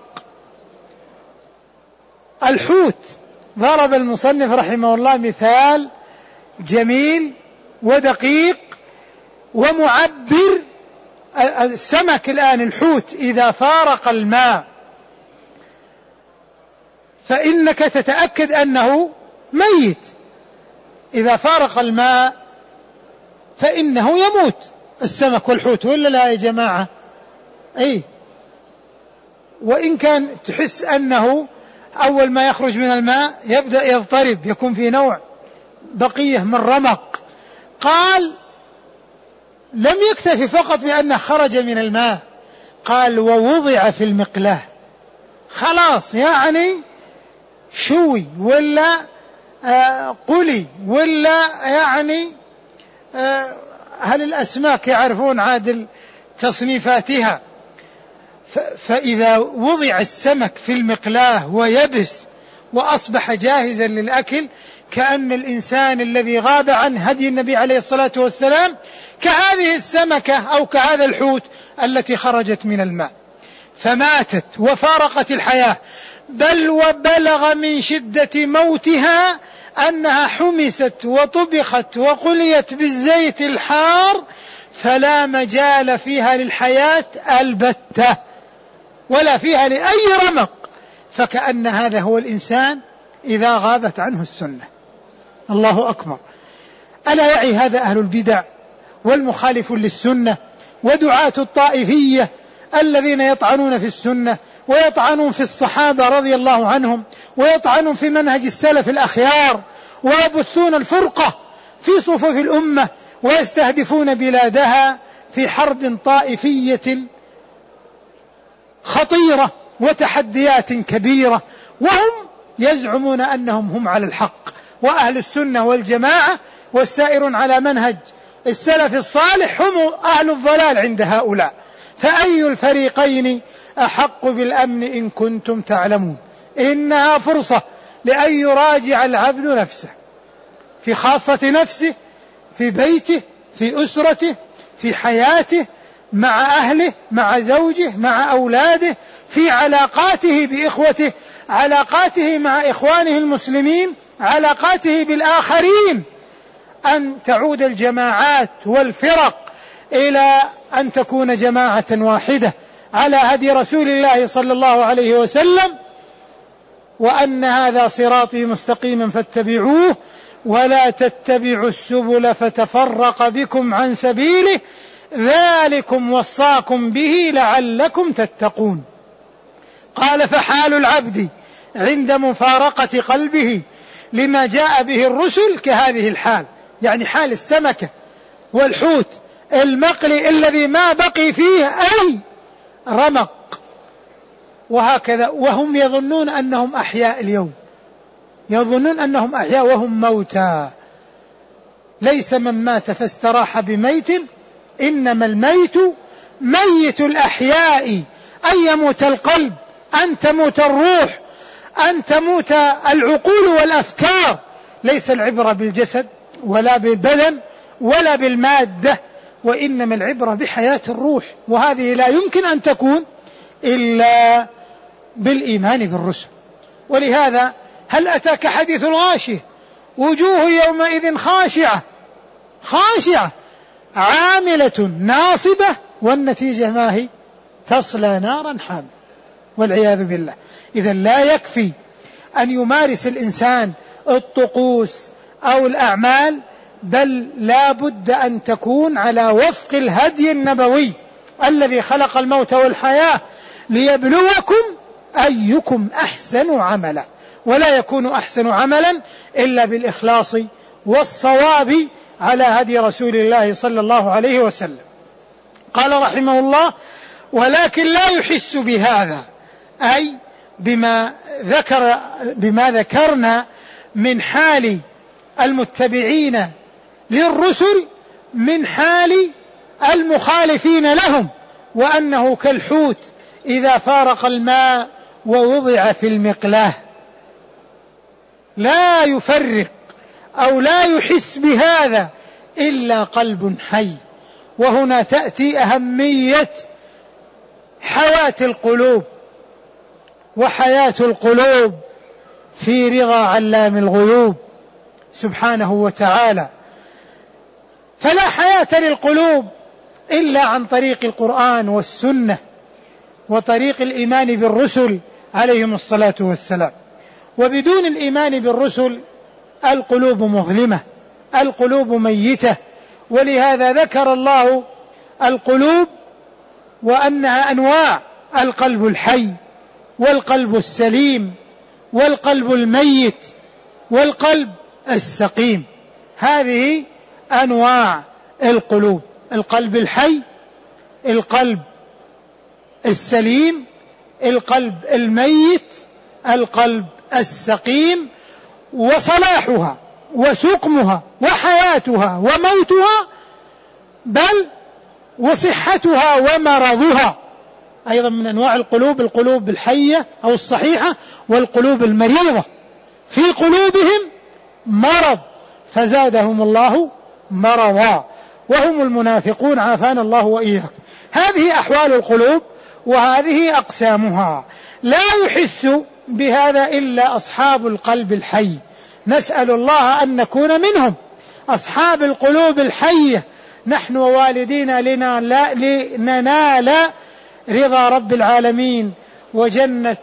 الحوت ضرب المصنف رحمه الله مثال جميل ودقيق ومعبر. السمك الآن الحوت إذا فارق الماء فإنك تتأكد أنه ميت، إذا فارق الماء فإنه يموت السمك والحوت، ولا لا يا جماعة؟ أي، وإن كان تحس أنه أول ما يخرج من الماء يبدأ يضطرب، يكون في نوع بقية من رمق. قال لم يكتفي فقط بأنه خرج من الماء، قال ووضع في المقلاة، خلاص يعني شوي ولا قلي ولا يعني هل الأسماك يعرفون عادل تصنيفاتها؟ فإذا وضع السمك في المقلاة ويبس وأصبح جاهزا للأكل كأن الإنسان الذي غاب عن هدي النبي عليه الصلاة والسلام كهذه السمكة أو كهذا الحوت التي خرجت من الماء فماتت وفارقت الحياة، بل وبلغ من شدة موتها أنها حمست وطبخت وقليت بالزيت الحار فلا مجال فيها للحياة البتة ولا فيها لأي رمق. فكأن هذا هو الإنسان إذا غابت عنه السنة. الله أكبر. ألا يعي هذا أهل البدع والمخالف للسنة ودعاة الطائفية الذين يطعنون في السنة ويطعنون في الصحابة رضي الله عنهم ويطعنون في منهج السلف الأخيار ويبثون الفرقة في صفوف الأمة ويستهدفون بلادها في حرب طائفية خطيرة وتحديات كبيرة، وهم يزعمون أنهم هم على الحق وأهل السنة والجماعة والسائر على منهج السلف الصالح هم أهل الضلال عند هؤلاء. فأي الفريقين أحق بالأمن إن كنتم تعلمون؟ إنها فرصة لأن يراجع العبد نفسه في خاصة نفسه، في بيته، في أسرته، في حياته، مع أهله، مع زوجه، مع أولاده، في علاقاته بإخوته، علاقاته مع إخوانه المسلمين، علاقاته بالآخرين، أن تعود الجماعات والفرق إلى أن تكون جماعة واحدة على هدي رسول الله صلى الله عليه وسلم، وأن هذا صراطي مستقيما فاتبعوه ولا تتبعوا السبل فتفرق بكم عن سبيله ذلكم وصاكم به لعلكم تتقون. قال فحال العبد عند مفارقة قلبه لما جاء به الرسل كهذه الحال، يعني حال السمكة والحوت المقلي الذي ما بقي فيه أي رمق، وهكذا وهم يظنون أنهم أحياء اليوم، يظنون أنهم أحياء وهم موتى. ليس من مات فاستراح بميت، إنما الميت ميت الأحياء، أن يموت القلب، أن تموت الروح، أن تموت العقول والأفكار. ليس العبرة بالجسد ولا بالبدن ولا بالمادة، وإنما العبرة بحياة الروح، وهذه لا يمكن أن تكون إلا بالإيمان بالرسل. ولهذا هل أتاك حديث الغاشية؟ وجوه يومئذ خاشعة خاشعة عاملة ناصبة، والنتيجة ما هي؟ تصلى نارا حامية والعياذ بالله. إذن لا يكفي أن يمارس الإنسان الطقوس أو الأعمال، بل لا بد أن تكون على وفق الهدي النبوي الذي خلق الموت والحياة ليبلوكم أيكم أحسن عملا، ولا يكون أحسن عملا إلا بالإخلاص والصواب على هدي رسول الله صلى الله عليه وسلم. قال رحمه الله: ولكن لا يحس بهذا، أي بما ذكرنا من حال المتبعين للرسل من حال المخالفين لهم، وأنه كالحوت إذا فارق الماء ووضع في المقلاة، لا يفرق أو لا يحس بهذا إلا قلب حي. وهنا تأتي أهمية حياة القلوب وحياة القلوب في رضا علام الغيوب سبحانه وتعالى. فلا حياة للقلوب إلا عن طريق القرآن والسنة وطريق الإيمان بالرسل عليهم الصلاة والسلام. وبدون الإيمان بالرسل القلوب مظلمة، القلوب ميتة. ولهذا ذكر الله القلوب وأنها أنواع: القلب الحي، والقلب السليم، والقلب الميت، والقلب السقيم. هذه أنواع القلوب: القلب الحي، القلب السليم، القلب الميت، القلب السقيم. وصلاحها وسقمها وحياتها وموتها، بل وصحتها ومرضها أيضا من أنواع القلوب: القلوب الحية أو الصحيحة، والقلوب المريضة في قلوبهم مرض فزادهم الله مرضا، وهم المنافقون عافانا الله وإياكم. هذه أحوال القلوب وهذه أقسامها. لا يحس بهذا إلا أصحاب القلب الحي. نسأل الله أن نكون منهم، أصحاب القلوب الحية، نحن ووالدينا لننال رضا رب العالمين وجنة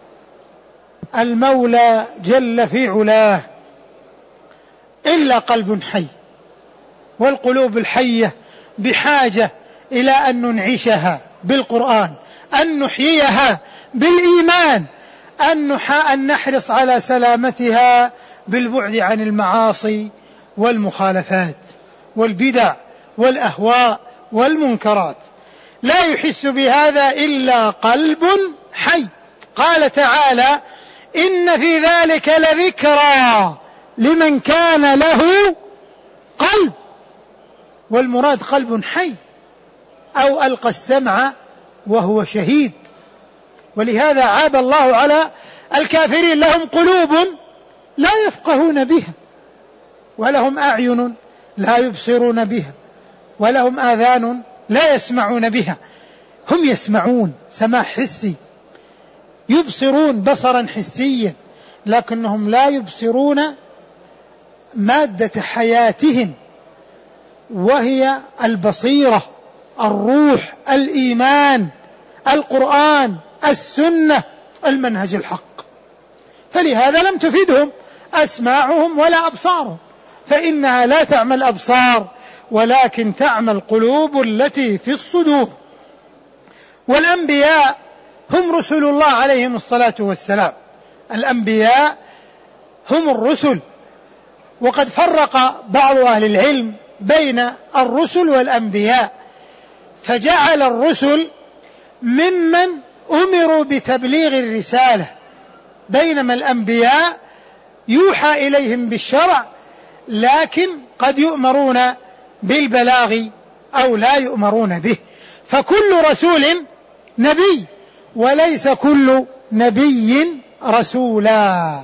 المولى جل في علاه. إلا قلب حي. والقلوب الحية بحاجة إلى أن ننعشها بالقرآن، أن نحييها بالإيمان، أن نحرص على سلامتها بالبعد عن المعاصي والمخالفات والبدع والأهواء والمنكرات. لا يحس بهذا إلا قلب حي. قال تعالى: إن في ذلك لذكرى لمن كان له قلب. والمراد قلب حي، أو ألقى السمع وهو شهيد. ولهذا عاب الله على الكافرين: لهم قلوب لا يفقهون بها، ولهم أعين لا يبصرون بها، ولهم آذان لا يسمعون بها. هم يسمعون سماع حسي، يبصرون بصرا حسيا، لكنهم لا يبصرون مادة حياتهم، وهي البصيرة، الروح، الإيمان، القرآن، السنة، المنهج الحق. فلهذا لم تفدهم أسماعهم ولا أبصارهم، فإنها لا تعمى الأبصار ولكن تعمى القلوب التي في الصدور. والأنبياء هم رسل الله عليهم الصلاة والسلام. الأنبياء هم الرسل. وقد فرق بعض أهل العلم بين الرسل والأنبياء، فجعل الرسل ممن أمروا بتبليغ الرسالة، بينما الأنبياء يوحى إليهم بالشرع، لكن قد يؤمرون بالبلاغ أو لا يؤمرون به. فكل رسول نبي، وليس كل نبي رسولا.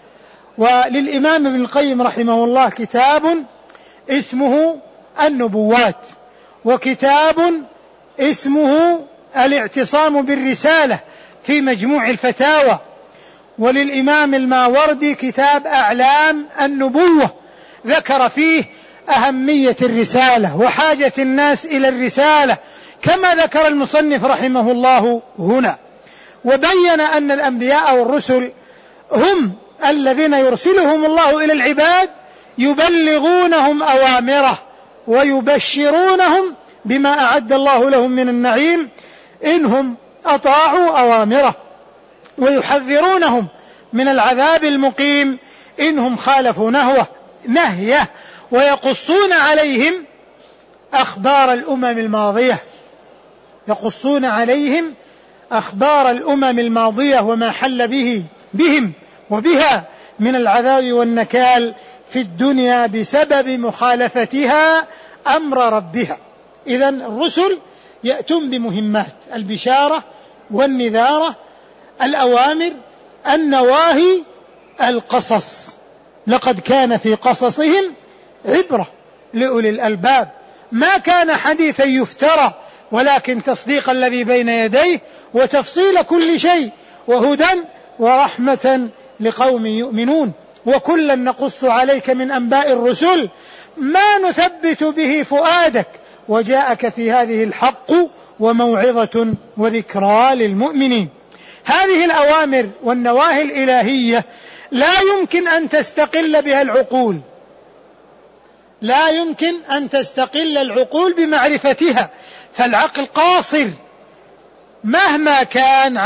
وللإمام ابن القيم رحمه الله كتاب اسمه النبوات، وكتاب اسمه الاعتصام بالرسالة في مجموع الفتاوى. وللإمام الماوردي كتاب أعلام النبوة، ذكر فيه أهمية الرسالة وحاجة الناس إلى الرسالة، كما ذكر المصنف رحمه الله هنا. وبين أن الأنبياء والرسل هم الذين يرسلهم الله إلى العباد، يبلغونهم أوامره ويبشرونهم بما أعد الله لهم من النعيم إنهم أطاعوا أوامره، ويحذرونهم من العذاب المقيم إنهم خالفوا نهيه، ويقصون عليهم أخبار الأمم الماضية، يقصون عليهم أخبار الأمم الماضية وما حل بهم وبها من العذاب والنكال في الدنيا بسبب مخالفتها أمر ربها. إذن الرسل يأتون بمهمات: البشارة والنذارة، الأوامر، النواهي، القصص. لقد كان في قصصهم عبرة لأولي الألباب، ما كان حديثا يفترى، ولكن تصديق الذي بين يديه وتفصيل كل شيء وهدى ورحمة لقوم يؤمنون. وكلا نقص عليك من أنباء الرسل ما نثبت به فؤادك، وجاءك في هذه الحق وموعظة وذكرى للمؤمنين. هذه الأوامر والنواهي الإلهية لا يمكن أن تستقل بها العقول، لا يمكن أن تستقل العقول بمعرفتها، فالعقل قاصر مهما كان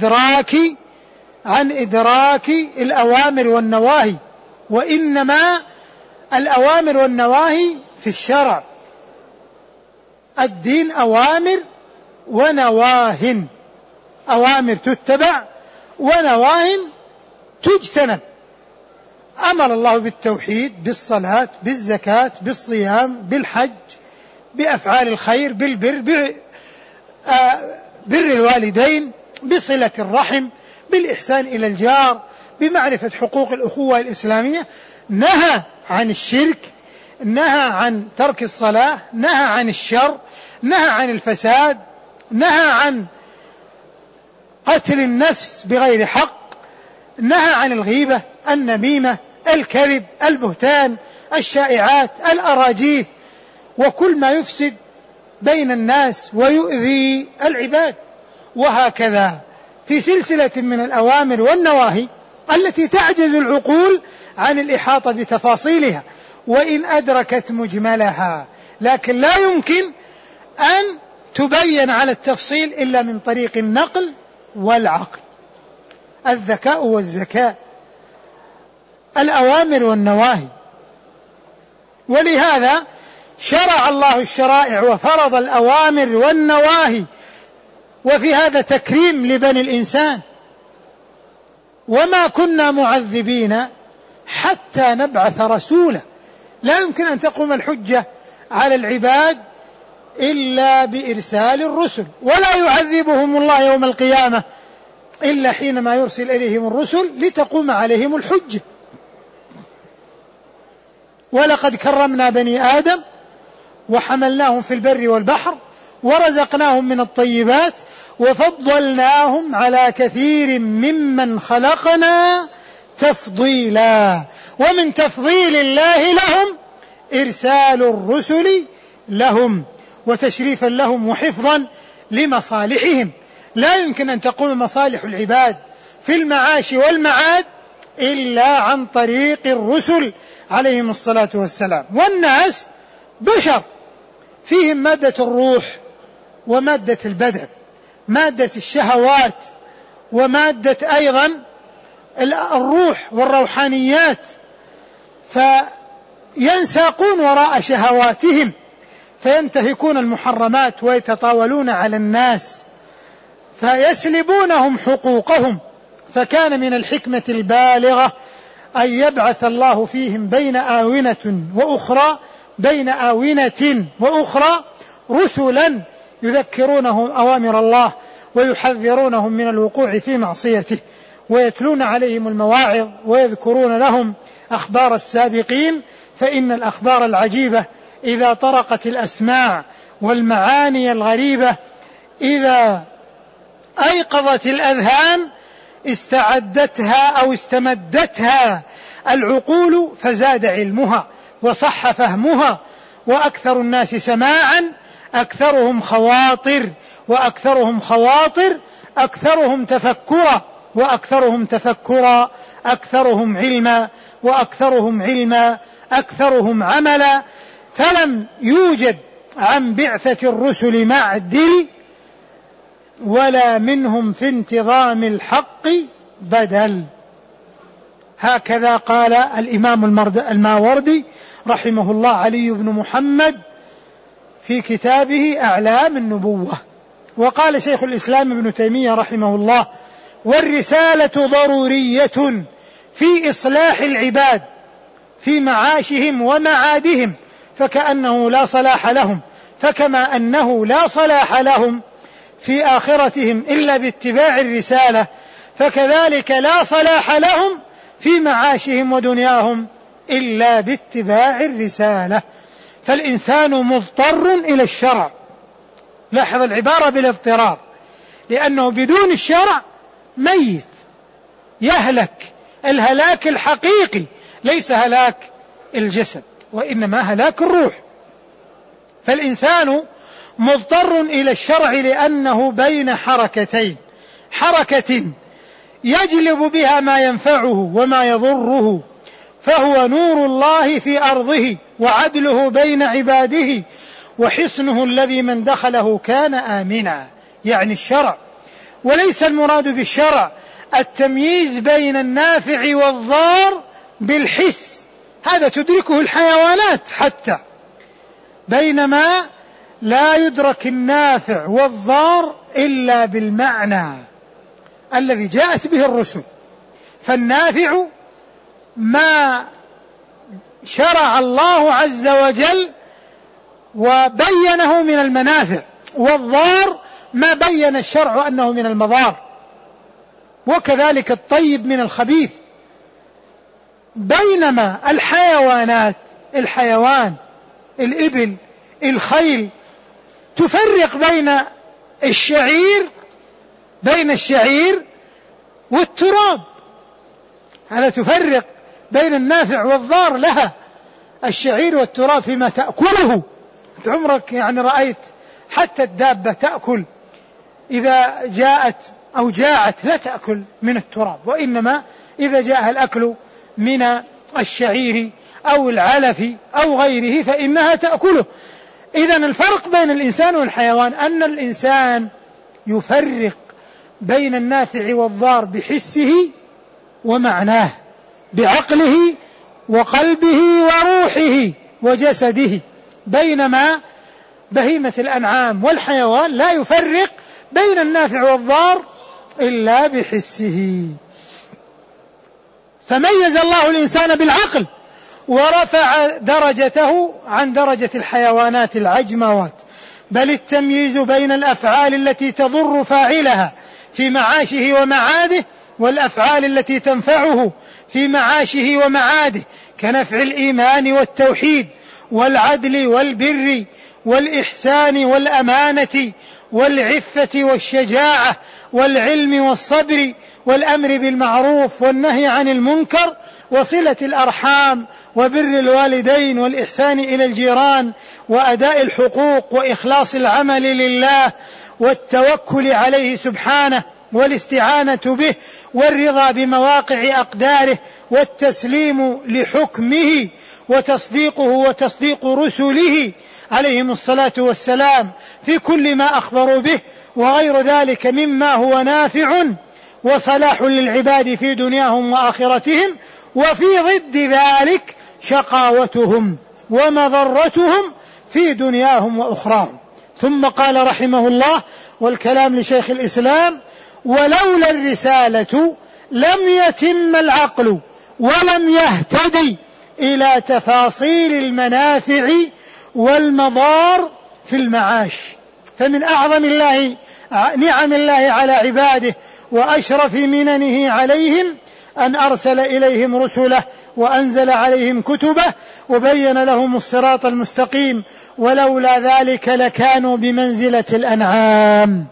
عن إدراك الأوامر والنواهي. وإنما الأوامر والنواهي في الشرع، الدين أوامر ونواه، أوامر تتبع ونواه تجتنب. أمر الله بالتوحيد، بالصلاة، بالزكاة، بالصيام، بالحج، بأفعال الخير، بالبر، بر الوالدين، بصلة الرحم، بالإحسان إلى الجار، بمعرفة حقوق الأخوة الإسلامية. نهى عن الشرك، نهى عن ترك الصلاة، نهى عن الشر، نهى عن الفساد، نهى عن قتل النفس بغير حق، نهى عن الغيبة، النميمة، الكذب، البهتان، الشائعات، الأراجيف، وكل ما يفسد بين الناس ويؤذي العباد. وهكذا في سلسلة من الأوامر والنواهي التي تعجز العقول عن الإحاطة بتفاصيلها وإن أدركت مجملها، لكن لا يمكن أن تبين على التفصيل إلا من طريق النقل والعقل، الذكاء والذكاء، الأوامر والنواهي. ولهذا شرع الله الشرائع وفرض الأوامر والنواهي، وفي هذا تكريم لبني الإنسان. وما كنا معذبين حتى نبعث رسولا، لا يمكن أن تقوم الحجة على العباد إلا بإرسال الرسل، ولا يعذبهم الله يوم القيامة إلا حينما يرسل إليهم الرسل لتقوم عليهم الحجة. ولقد كرمنا بني آدم وحملناهم في البر والبحر ورزقناهم من الطيبات وفضلناهم على كثير ممن خلقنا تفضيلا. ومن تفضيل الله لهم إرسال الرسل لهم وتشريفا لهم وحفظا لمصالحهم. لا يمكن أن تقوم مصالح العباد في المعاش والمعاد إلا عن طريق الرسل عليهم الصلاة والسلام. والناس بشر فيهم مادة الروح ومادة البدن، مادة الشهوات ومادة أيضا الروح والروحانيات، فينساقون وراء شهواتهم فينتهكون المحرمات ويتطاولون على الناس فيسلبونهم حقوقهم. فكان من الحكمة البالغة أن يبعث الله فيهم بين آونة وأخرى رسلا يذكرونهم أوامر الله ويحذرونهم من الوقوع في معصيته، ويتلون عليهم المواعظ ويذكرون لهم أخبار السابقين. فإن الأخبار العجيبة إذا طرقت الأسماع والمعاني الغريبة إذا أيقظت الأذهان استعدتها أو استمدتها العقول فزاد علمها وصح فهمها. وأكثر الناس سماعا أكثرهم خواطر، وأكثرهم خواطر أكثرهم تفكرا، وأكثرهم تفكرا أكثرهم علما، وأكثرهم علما أكثرهم عملا. فلم يوجد عن بعثة الرسل معدل ولا منهم في انتظام الحق بدل. هكذا قال الإمام الماوردي رحمه الله علي بن محمد في كتابه أعلام النبوة. وقال شيخ الإسلام ابن تيمية رحمه الله: والرسالة ضرورية في إصلاح العباد في معاشهم ومعادهم، فكأنه لا صلاح لهم، فكما أنه لا صلاح لهم في آخرتهم إلا باتباع الرسالة، فكذلك لا صلاح لهم في معاشهم ودنياهم إلا باتباع الرسالة. فالإنسان مضطر إلى الشرع. لاحظ العبارة بالاضطرار، لأنه بدون الشرع ميت يهلك الهلاك الحقيقي، ليس هلاك الجسد وإنما هلاك الروح. فالإنسان مضطر إلى الشرع لأنه بين حركتين: حركة يجلب بها ما ينفعه وما يضره، فهو نور الله في أرضه وعدله بين عباده وحصنه الذي من دخله كان آمنا، يعني الشرع. وليس المراد بالشرع التمييز بين النافع والضار بالحس، هذا تدركه الحيوانات حتى، بينما لا يدرك النافع والضار إلا بالمعنى الذي جاءت به الرسل. فالنافع ما شرع الله عز وجل وبينه من المنافع، والضار ما بين الشرع أنه من المضار، وكذلك الطيب من الخبيث. بينما الحيوانات، الحيوان، الإبل، الخيل، تفرق بين الشعير والتراب، هذا تفرق بين النافع والضار لها. الشعير والتراب فيما تأكله، أنت عمرك رأيت حتى الدابة تأكل إذا جاءت أو جاعت لا تأكل من التراب، وإنما إذا جاءها الأكل من الشعير أو العلف أو غيره فإنها تأكله. إذن الفرق بين الإنسان والحيوان أن الإنسان يفرق بين النافع والضار بحسه ومعناه، بعقله وقلبه وروحه وجسده، بينما بهيمة الأنعام والحيوان لا يفرق بين النافع والضار إلا بحسه. فميز الله الإنسان بالعقل ورفع درجته عن درجة الحيوانات العجموات. بل التمييز بين الأفعال التي تضر فاعلها في معاشه ومعاده والأفعال التي تنفعه في معاشه ومعاده، كنفع الإيمان والتوحيد والعدل والبر والإحسان والأمانة والعفة والشجاعة والعلم والصبر والأمر بالمعروف والنهي عن المنكر وصلة الأرحام وبر الوالدين والإحسان إلى الجيران وأداء الحقوق وإخلاص العمل لله والتوكل عليه سبحانه والاستعانة به والرضا بمواقع أقداره والتسليم لحكمه وتصديقه وتصديق رسله عليهم الصلاة والسلام في كل ما أخبروا به وغير ذلك مما هو نافع وصلاح للعباد في دنياهم وآخرتهم، وفي ضد ذلك شقاوتهم ومضرتهم في دنياهم وأخراهم. ثم قال رحمه الله، والكلام لشيخ الإسلام: ولولا الرسالة لم يتم العقل ولم يهتدي إلى تفاصيل المنافع والمضار في المعاش. فمن أعظم نعم الله على عباده وأشرف مننه عليهم أن أرسل إليهم رسله وأنزل عليهم كتبه وبين لهم الصراط المستقيم، ولولا ذلك لكانوا بمنزلة الأنعام.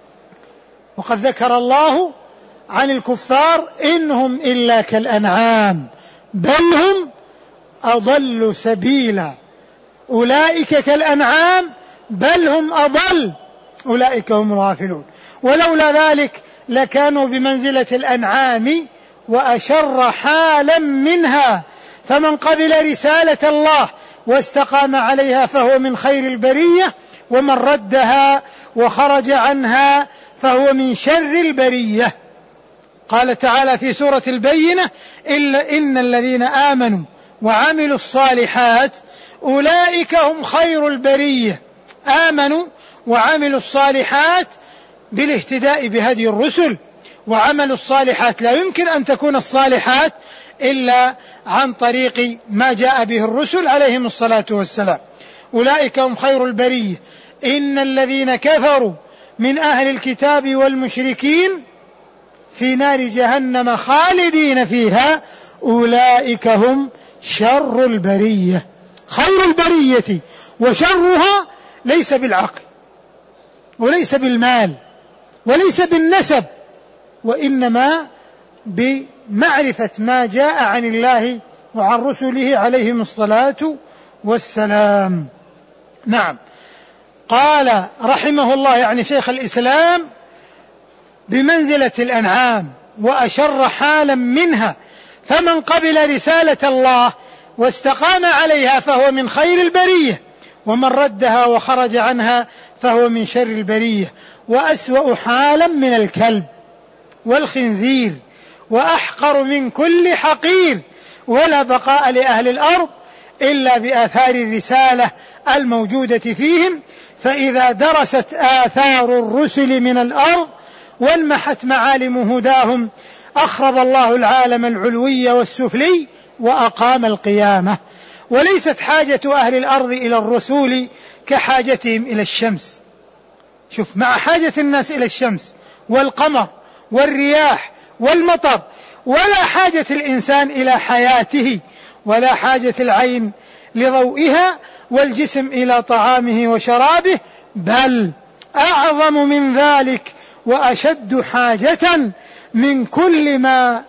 وقد ذكر الله عن الكفار: إنهم إلا كالأنعام بل هم أضل سبيلا، أولئك كالأنعام بل هم أضل، أولئك هم الغافلون. ولولا ذلك لكانوا بمنزلة الأنعام وأشر حالا منها. فمن قبل رسالة الله واستقام عليها فهو من خير البرية، ومن ردها وخرج عنها فهو من شر البرية. قال تعالى في سورة البينة: إن الذين آمنوا وعملوا الصالحات أولئك هم خير البرية. آمنوا وعملوا الصالحات بالاهتداء بهدي الرسل، وعملوا الصالحات لا يمكن أن تكون الصالحات إلا عن طريق ما جاء به الرسل عليهم الصلاة والسلام. أولئك هم خير البرية. إن الذين كفروا من أهل الكتاب والمشركين في نار جهنم خالدين فيها أولئك هم شر البرية. خير البرية وشرها ليس بالعقل وليس بالمال وليس بالنسب، وإنما بمعرفة ما جاء عن الله وعن رسله عليهم الصلاة والسلام. نعم. قال رحمه الله يعني شيخ الإسلام: بمنزلة الأنعام وأشر حالا منها، فمن قبل رسالة الله واستقام عليها فهو من خير البرية، ومن ردها وخرج عنها فهو من شر البرية، وأسوأ حالا من الكلب والخنزير، وأحقر من كل حقير، ولا بقاء لأهل الأرض إلا بآثار الرسالة الموجودة فيهم، فإذا درست آثار الرسل من الأرض وانمحت معالم هداهم أخرب الله العالم العلوي والسفلي وأقام القيامة. وليست حاجة أهل الأرض إلى الرسول كحاجتهم إلى الشمس. شوف، مع حاجة الناس إلى الشمس والقمر والرياح والمطر، ولا حاجة الإنسان إلى حياته، ولا حاجة العين لضوئها والجسم إلى طعامه وشرابه، بل أعظم من ذلك وأشد حاجة من كل ما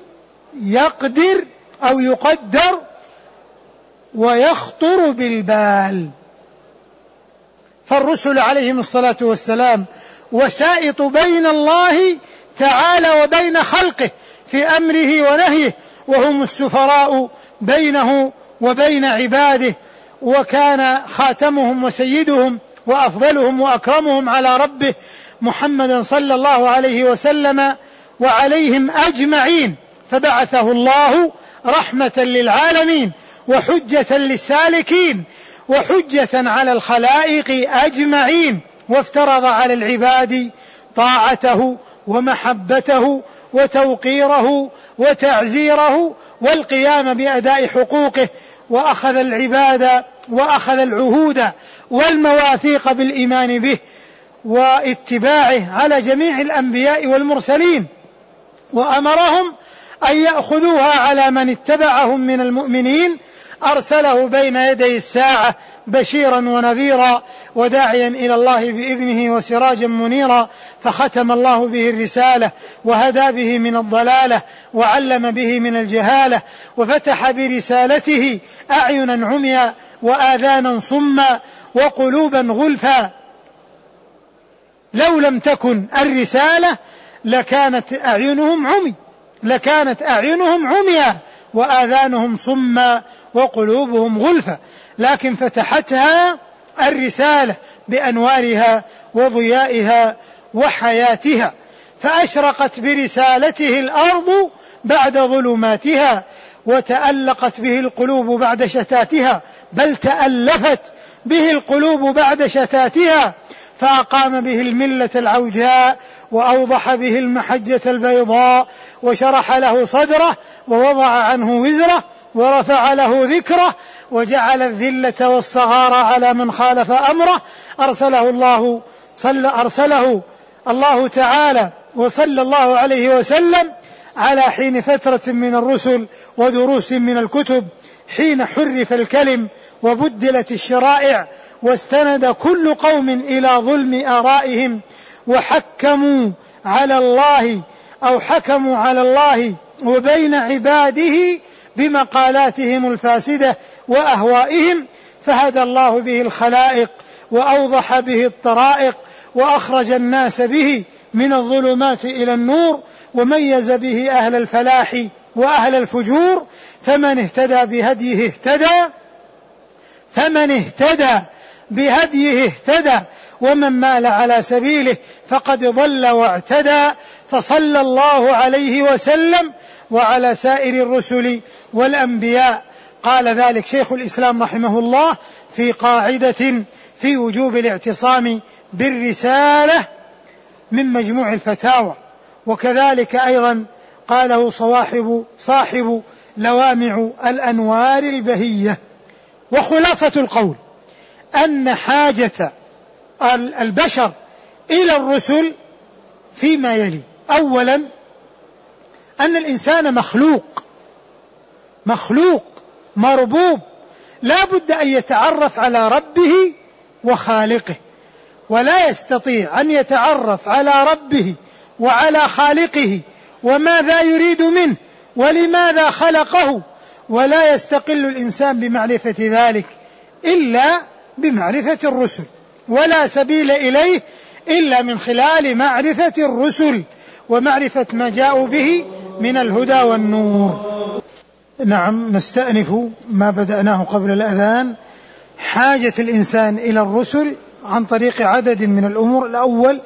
يقدر أو يقدر ويخطر بالبال. فالرسل عليهم الصلاة والسلام وسائط بين الله تعالى وبين خلقه في أمره ونهيه، وهم السفراء بينه وبين عباده، وكان خاتمهم وسيدهم وأفضلهم وأكرمهم على ربه محمدا صلى الله عليه وسلم وعليهم أجمعين، فبعثه الله رحمة للعالمين وحجة للسالكين وحجة على الخلائق أجمعين، وافترض على العباد طاعته ومحبته وتوقيره وتعزيره والقيام بأداء حقوقه، وأخذ العباد وأخذ العهود والمواثيق بالإيمان به واتباعه على جميع الأنبياء والمرسلين، وأمرهم أن يأخذوها على من اتبعهم من المؤمنين. أرسله بين يدي الساعة بشيرا ونذيرا وداعيا إلى الله بإذنه وسراجا منيرا، فختم الله به الرسالة وهدى به من الضلالة وعلم به من الجهالة، وفتح برسالته أعينا عميا وآذانا صما وقلوبا غلفا. لو لم تكن الرسالة لكانت أعينهم عميا وآذانهم صما وقلوبهم غلفا، لكن فتحتها الرسالة بأنوارها وضيائها وحياتها، فأشرقت برسالته الأرض بعد ظلماتها، وتألقت به القلوب بعد شتاتها، بل تألفت به القلوب بعد شتاتها، فأقام به الملة العوجاء وأوضح به المحجة البيضاء، وشرح له صدره ووضع عنه وزره ورفع له ذكره، وجعل الذلة والصغار على من خالف أمره. أرسله الله تعالى وصلى الله عليه وسلم على حين فترة من الرسل ودروس من الكتب، حين حرف الكلم وبدلت الشرائع، واستند كل قوم إلى ظلم آرائهم، وحكموا على الله وبين عباده بمقالاتهم الفاسدة وأهوائهم، فهدى الله به الخلائق وأوضح به الطرائق، وأخرج الناس به من الظلمات إلى النور، وميز به أهل الفلاح وأهل الفجور. فمن اهتدى بهديه اهتدى ومن مال على سبيله فقد ضل واعتدى. فصلى الله عليه وسلم وعلى سائر الرسل والأنبياء. قال ذلك شيخ الإسلام رحمه الله في قاعدة في وجوب الاعتصام بالرسالة من مجموع الفتاوى، وكذلك أيضا قاله صاحب لوامع الأنوار البهية. وخلاصة القول أن حاجة البشر إلى الرسل فيما يلي: أولا أن الإنسان مخلوق مربوب، لا بد أن يتعرف على ربه وخالقه، ولا يستطيع أن يتعرف على ربه وعلى خالقه وماذا يريد منه ولماذا خلقه، ولا يستقل الإنسان بمعرفة ذلك إلا بمعرفة الرسل، ولا سبيل إليه إلا من خلال معرفة الرسل ومعرفة ما جاءوا به من الهدى والنور. نعم، نستأنف ما بدأناه قبل الأذان. حاجة الإنسان إلى الرسل عن طريق عدد من الأمور. الأول: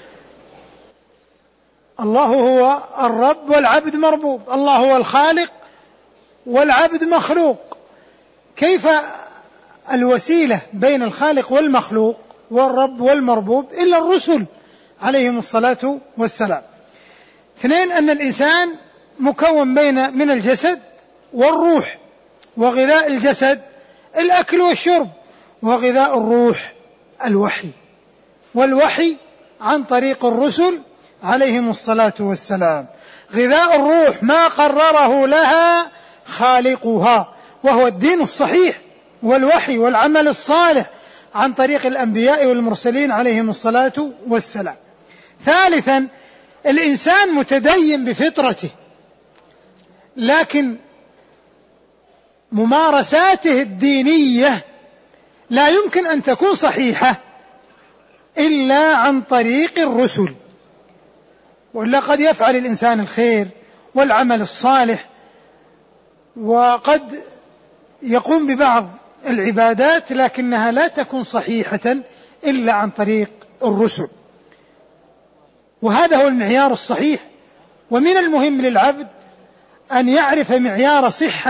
الله هو الرب والعبد مربوب، الله هو الخالق والعبد مخلوق. كيف الوسيلة بين الخالق والمخلوق والرب والمربوب إلا الرسل عليهم الصلاة والسلام. اثنين: أن الإنسان مكون من الجسد والروح، وغذاء الجسد الأكل والشرب، وغذاء الروح الوحي، والوحي عن طريق الرسل عليهم الصلاة والسلام. غذاء الروح ما قرره لها خالقها وهو الدين الصحيح والوحي والعمل الصالح عن طريق الأنبياء والمرسلين عليهم الصلاة والسلام. ثالثا: الإنسان متدين بفطرته، لكن ممارساته الدينية لا يمكن أن تكون صحيحة إلا عن طريق الرسل، وإلا قد يفعل الإنسان الخير والعمل الصالح وقد يقوم ببعض العبادات لكنها لا تكون صحيحة إلا عن طريق الرسل، وهذا هو المعيار الصحيح. ومن المهم للعبد أن يعرف معيار صحة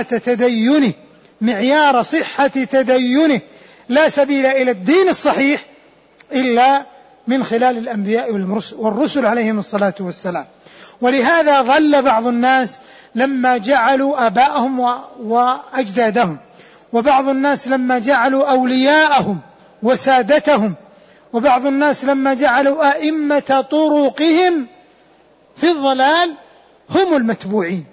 تدينه، لا سبيل إلى الدين الصحيح إلا من خلال الأنبياء والرسل عليهم الصلاة والسلام. ولهذا ظل بعض الناس لما جعلوا آباءهم وأجدادهم، وبعض الناس لما جعلوا أولياءهم وسادتهم، وبعض الناس لما جعلوا أئمة طرقهم في الضلال هم المتبوعين،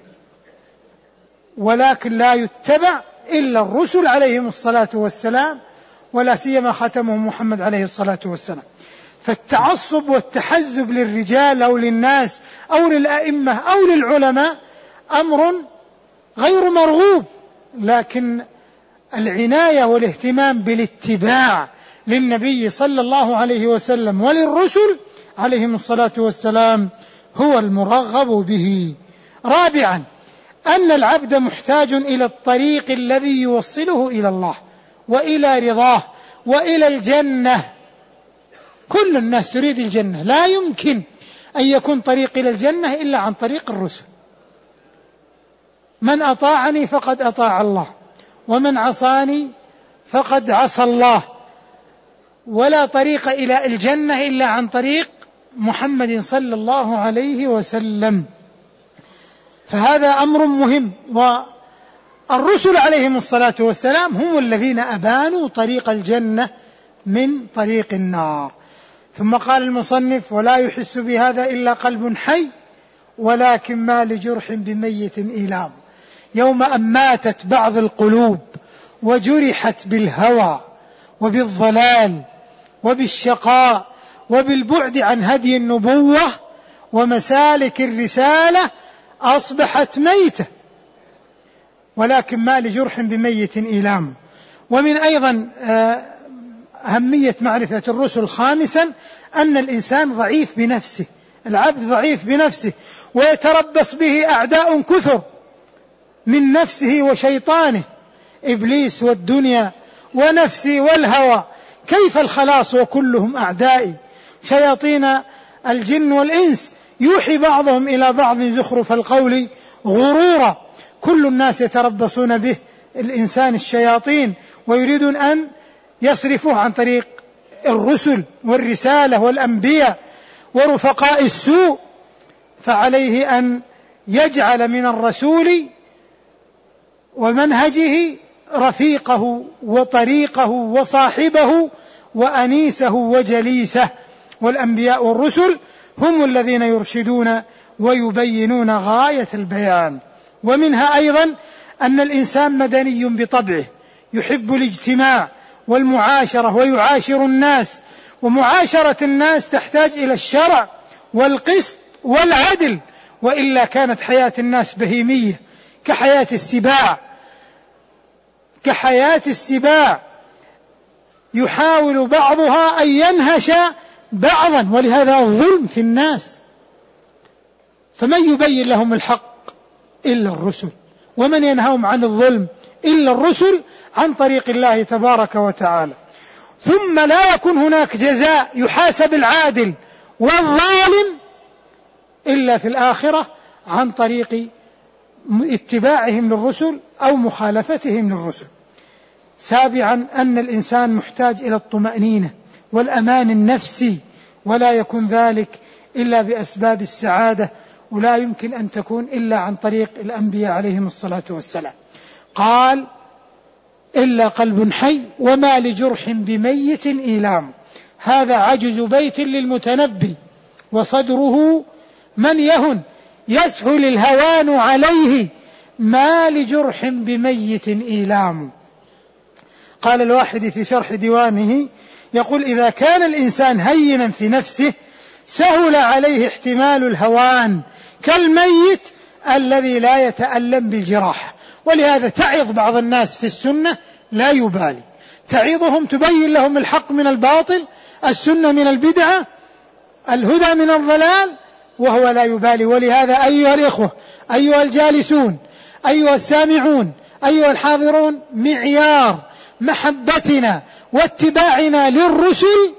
ولكن لا يتبع إلا الرسل عليهم الصلاة والسلام، ولا سيما خاتمهم محمد عليه الصلاة والسلام. فالتعصب والتحزب للرجال أو للناس أو للأئمة أو للعلماء أمر غير مرغوب، لكن العناية والاهتمام بالاتباع للنبي صلى الله عليه وسلم وللرسل عليهم الصلاة والسلام هو المرغب به. رابعا: أن العبد محتاج إلى الطريق الذي يوصله إلى الله وإلى رضاه وإلى الجنة. كل الناس تريد الجنة، لا يمكن أن يكون طريق إلى الجنة إلا عن طريق الرسل. من أطاعني فقد أطاع الله، ومن عصاني فقد عصى الله، ولا طريق إلى الجنة إلا عن طريق محمد صلى الله عليه وسلم. فهذا أمر مهم. والرسل عليهم الصلاة والسلام هم الذين أبانوا طريق الجنة من طريق النار. ثم قال المصنف: ولا يحس بهذا إلا قلب حي، ولكن ما لجرح بميت إيلام. يوم أن ماتت بعض القلوب وجرحت بالهوى وبالضلال وبالشقاء وبالبعد عن هدي النبوة ومسالك الرسالة، أصبحت ميتة، ولكن ما لجرح بميت إيلام. ومن أيضا أهمية معرفة الرسل خامسا أن الإنسان ضعيف بنفسه، العبد ضعيف بنفسه، ويتربص به أعداء كثر من نفسه وشيطانه، إبليس والدنيا ونفسه والهوى كيف الخلاص وكلهم أعدائي؟ شياطين الجن والإنس يوحي بعضهم إلى بعض زخرف القول غرورا. كل الناس يتربصون به الإنسان الشياطين، ويريدون أن يصرفوه عن طريق الرسل والرسالة والأنبياء ورفقاء السوء. فعليه أن يجعل من الرسول ومنهجه رفيقه وطريقه وصاحبه وأنيسه وجليسه. والأنبياء والرسل هم الذين يرشدون ويبينون غاية البيان. ومنها أيضا أن الإنسان مدني بطبعه، يحب الاجتماع والمعاشرة ويعاشر الناس، ومعاشرة الناس تحتاج إلى الشرع والقسط والعدل، وإلا كانت حياة الناس بهيمية كحياة السباع يحاول بعضها أن ينهش بعضا، ولهذا الظلم في الناس. فمن يبين لهم الحق إلا الرسل، ومن ينهاهم عن الظلم إلا الرسل عن طريق الله تبارك وتعالى. ثم لا يكون هناك جزاء يحاسب العادل والظالم إلا في الآخرة عن طريق اتباعهم للرسل أو مخالفتهم للرسل. سابعا أن الإنسان محتاج إلى الطمأنينة والأمان النفسي، ولا يكون ذلك إلا بأسباب السعادة، ولا يمكن أن تكون إلا عن طريق الأنبياء عليهم الصلاة والسلام. قال: إلا قلب حي وما لجرح بميت إيلام. هذا عجز بيت للمتنبي، وصدره من يهن يسهل الهوان عليه، ما لجرح بميت إيلام. قال الواحد في شرح ديوانه يقول: إذا كان الإنسان هينا في نفسه سهل عليه احتمال الهوان كالميت الذي لا يتألم بالجراح. ولهذا تعظ بعض الناس في السنة لا يبالي، تعظهم تبين لهم الحق من الباطل، السنة من البدعة، الهدى من الضلال، وهو لا يبالي. ولهذا أيها الإخوة، أيها الجالسون، أيها السامعون، أيها الحاضرون، معيار محبتنا واتباعنا للرسل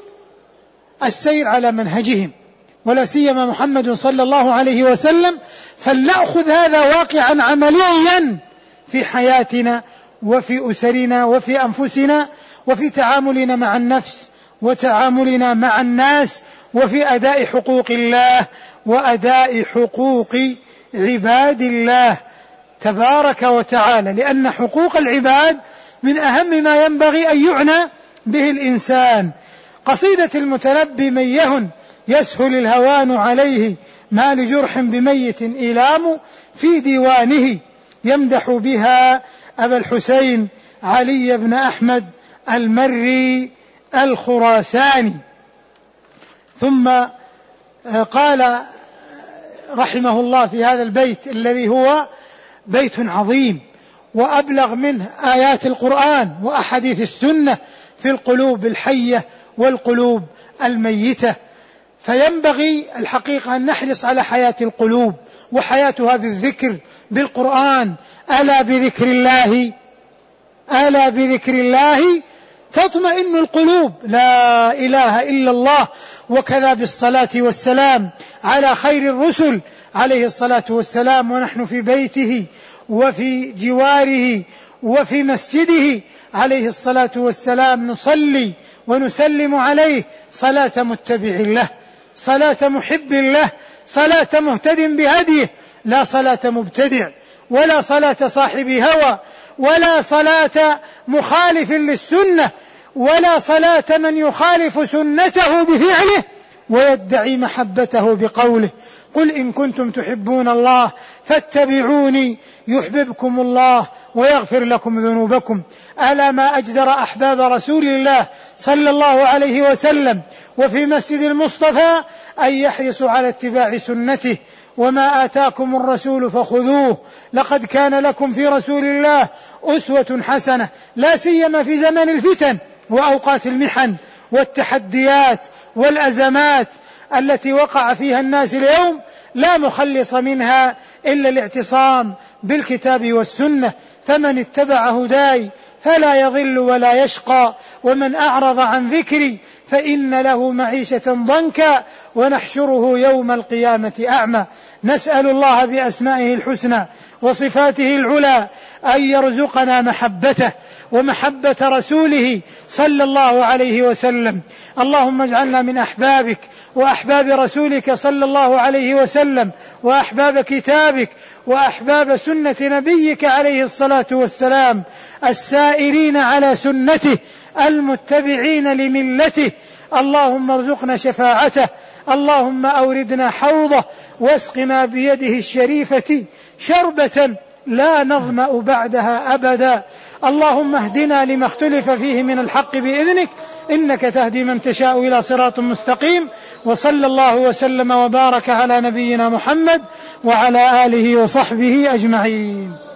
السير على منهجهم، ولا سيما محمد صلى الله عليه وسلم. فلنأخذ هذا واقعا عمليا في حياتنا وفي أسرنا وفي أنفسنا وفي تعاملنا مع النفس وتعاملنا مع الناس وفي أداء حقوق الله وأداء حقوق عباد الله تبارك وتعالى، لأن حقوق العباد من أهم ما ينبغي أن يعنى به الإنسان. قصيدة المتنبي: من يهن يسهل الهوان عليه ما لجرح بميت إيلام، في ديوانه يمدح بها أبا الحسين علي بن أحمد المري الخراساني. ثم قال رحمه الله في هذا البيت الذي هو بيت عظيم وأبلغ منه آيات القرآن وأحاديث السنة في القلوب الحية والقلوب الميتة. فينبغي الحقيقة أن نحرص على حياة القلوب وحياتها بالذكر بالقرآن. ألا بذكر الله تطمئن القلوب، لا إله إلا الله. وكذا بالصلاة والسلام على خير الرسل عليه الصلاة والسلام، ونحن في بيته وفي جواره وفي مسجده عليه الصلاة والسلام نصلي ونسلم عليه صلاة متبع له، صلاة محب له، صلاة مهتد بهديه، لا صلاة مبتدع ولا صلاة صاحب هوى ولا صلاة مخالف للسنة ولا صلاة من يخالف سنته بفعله ويدعي محبته بقوله: قل إن كنتم تحبون الله فاتبعوني يحببكم الله ويغفر لكم ذنوبكم. ألا ما أجدر أحباب رسول الله صلى الله عليه وسلم وفي مسجد المصطفى أن يحرصوا على اتباع سنته. وما آتاكم الرسول فخذوه، لقد كان لكم في رسول الله أسوة حسنة، لا سيما في زمن الفتن وأوقات المحن والتحديات والأزمات التي وقع فيها الناس اليوم. لا مخلص منها إلا الاعتصام بالكتاب والسنة. فمن اتبع هداي فلا يضل ولا يشقى، ومن أعرض عن ذكري فإن له معيشة ضنكا ونحشره يوم القيامة أعمى. نسأل الله بأسمائه الحسنى وصفاته العلى أن يرزقنا محبته ومحبة رسوله صلى الله عليه وسلم. اللهم اجعلنا من أحبابك وأحباب رسولك صلى الله عليه وسلم، وأحباب كتابك، وأحباب سنة نبيك عليه الصلاة والسلام، السائرين على سنته، المتبعين لملته. اللهم ارزقنا شفاعته، اللهم أوردنا حوضه، واسقنا بيده الشريفة شربة لا نظمأ بعدها أبدا. اللهم اهدنا لما اختلف فيه من الحق بإذنك، إنك تهدي من تشاء إلى صراط مستقيم. وصلى الله وسلم وبارك على نبينا محمد وعلى آله وصحبه أجمعين.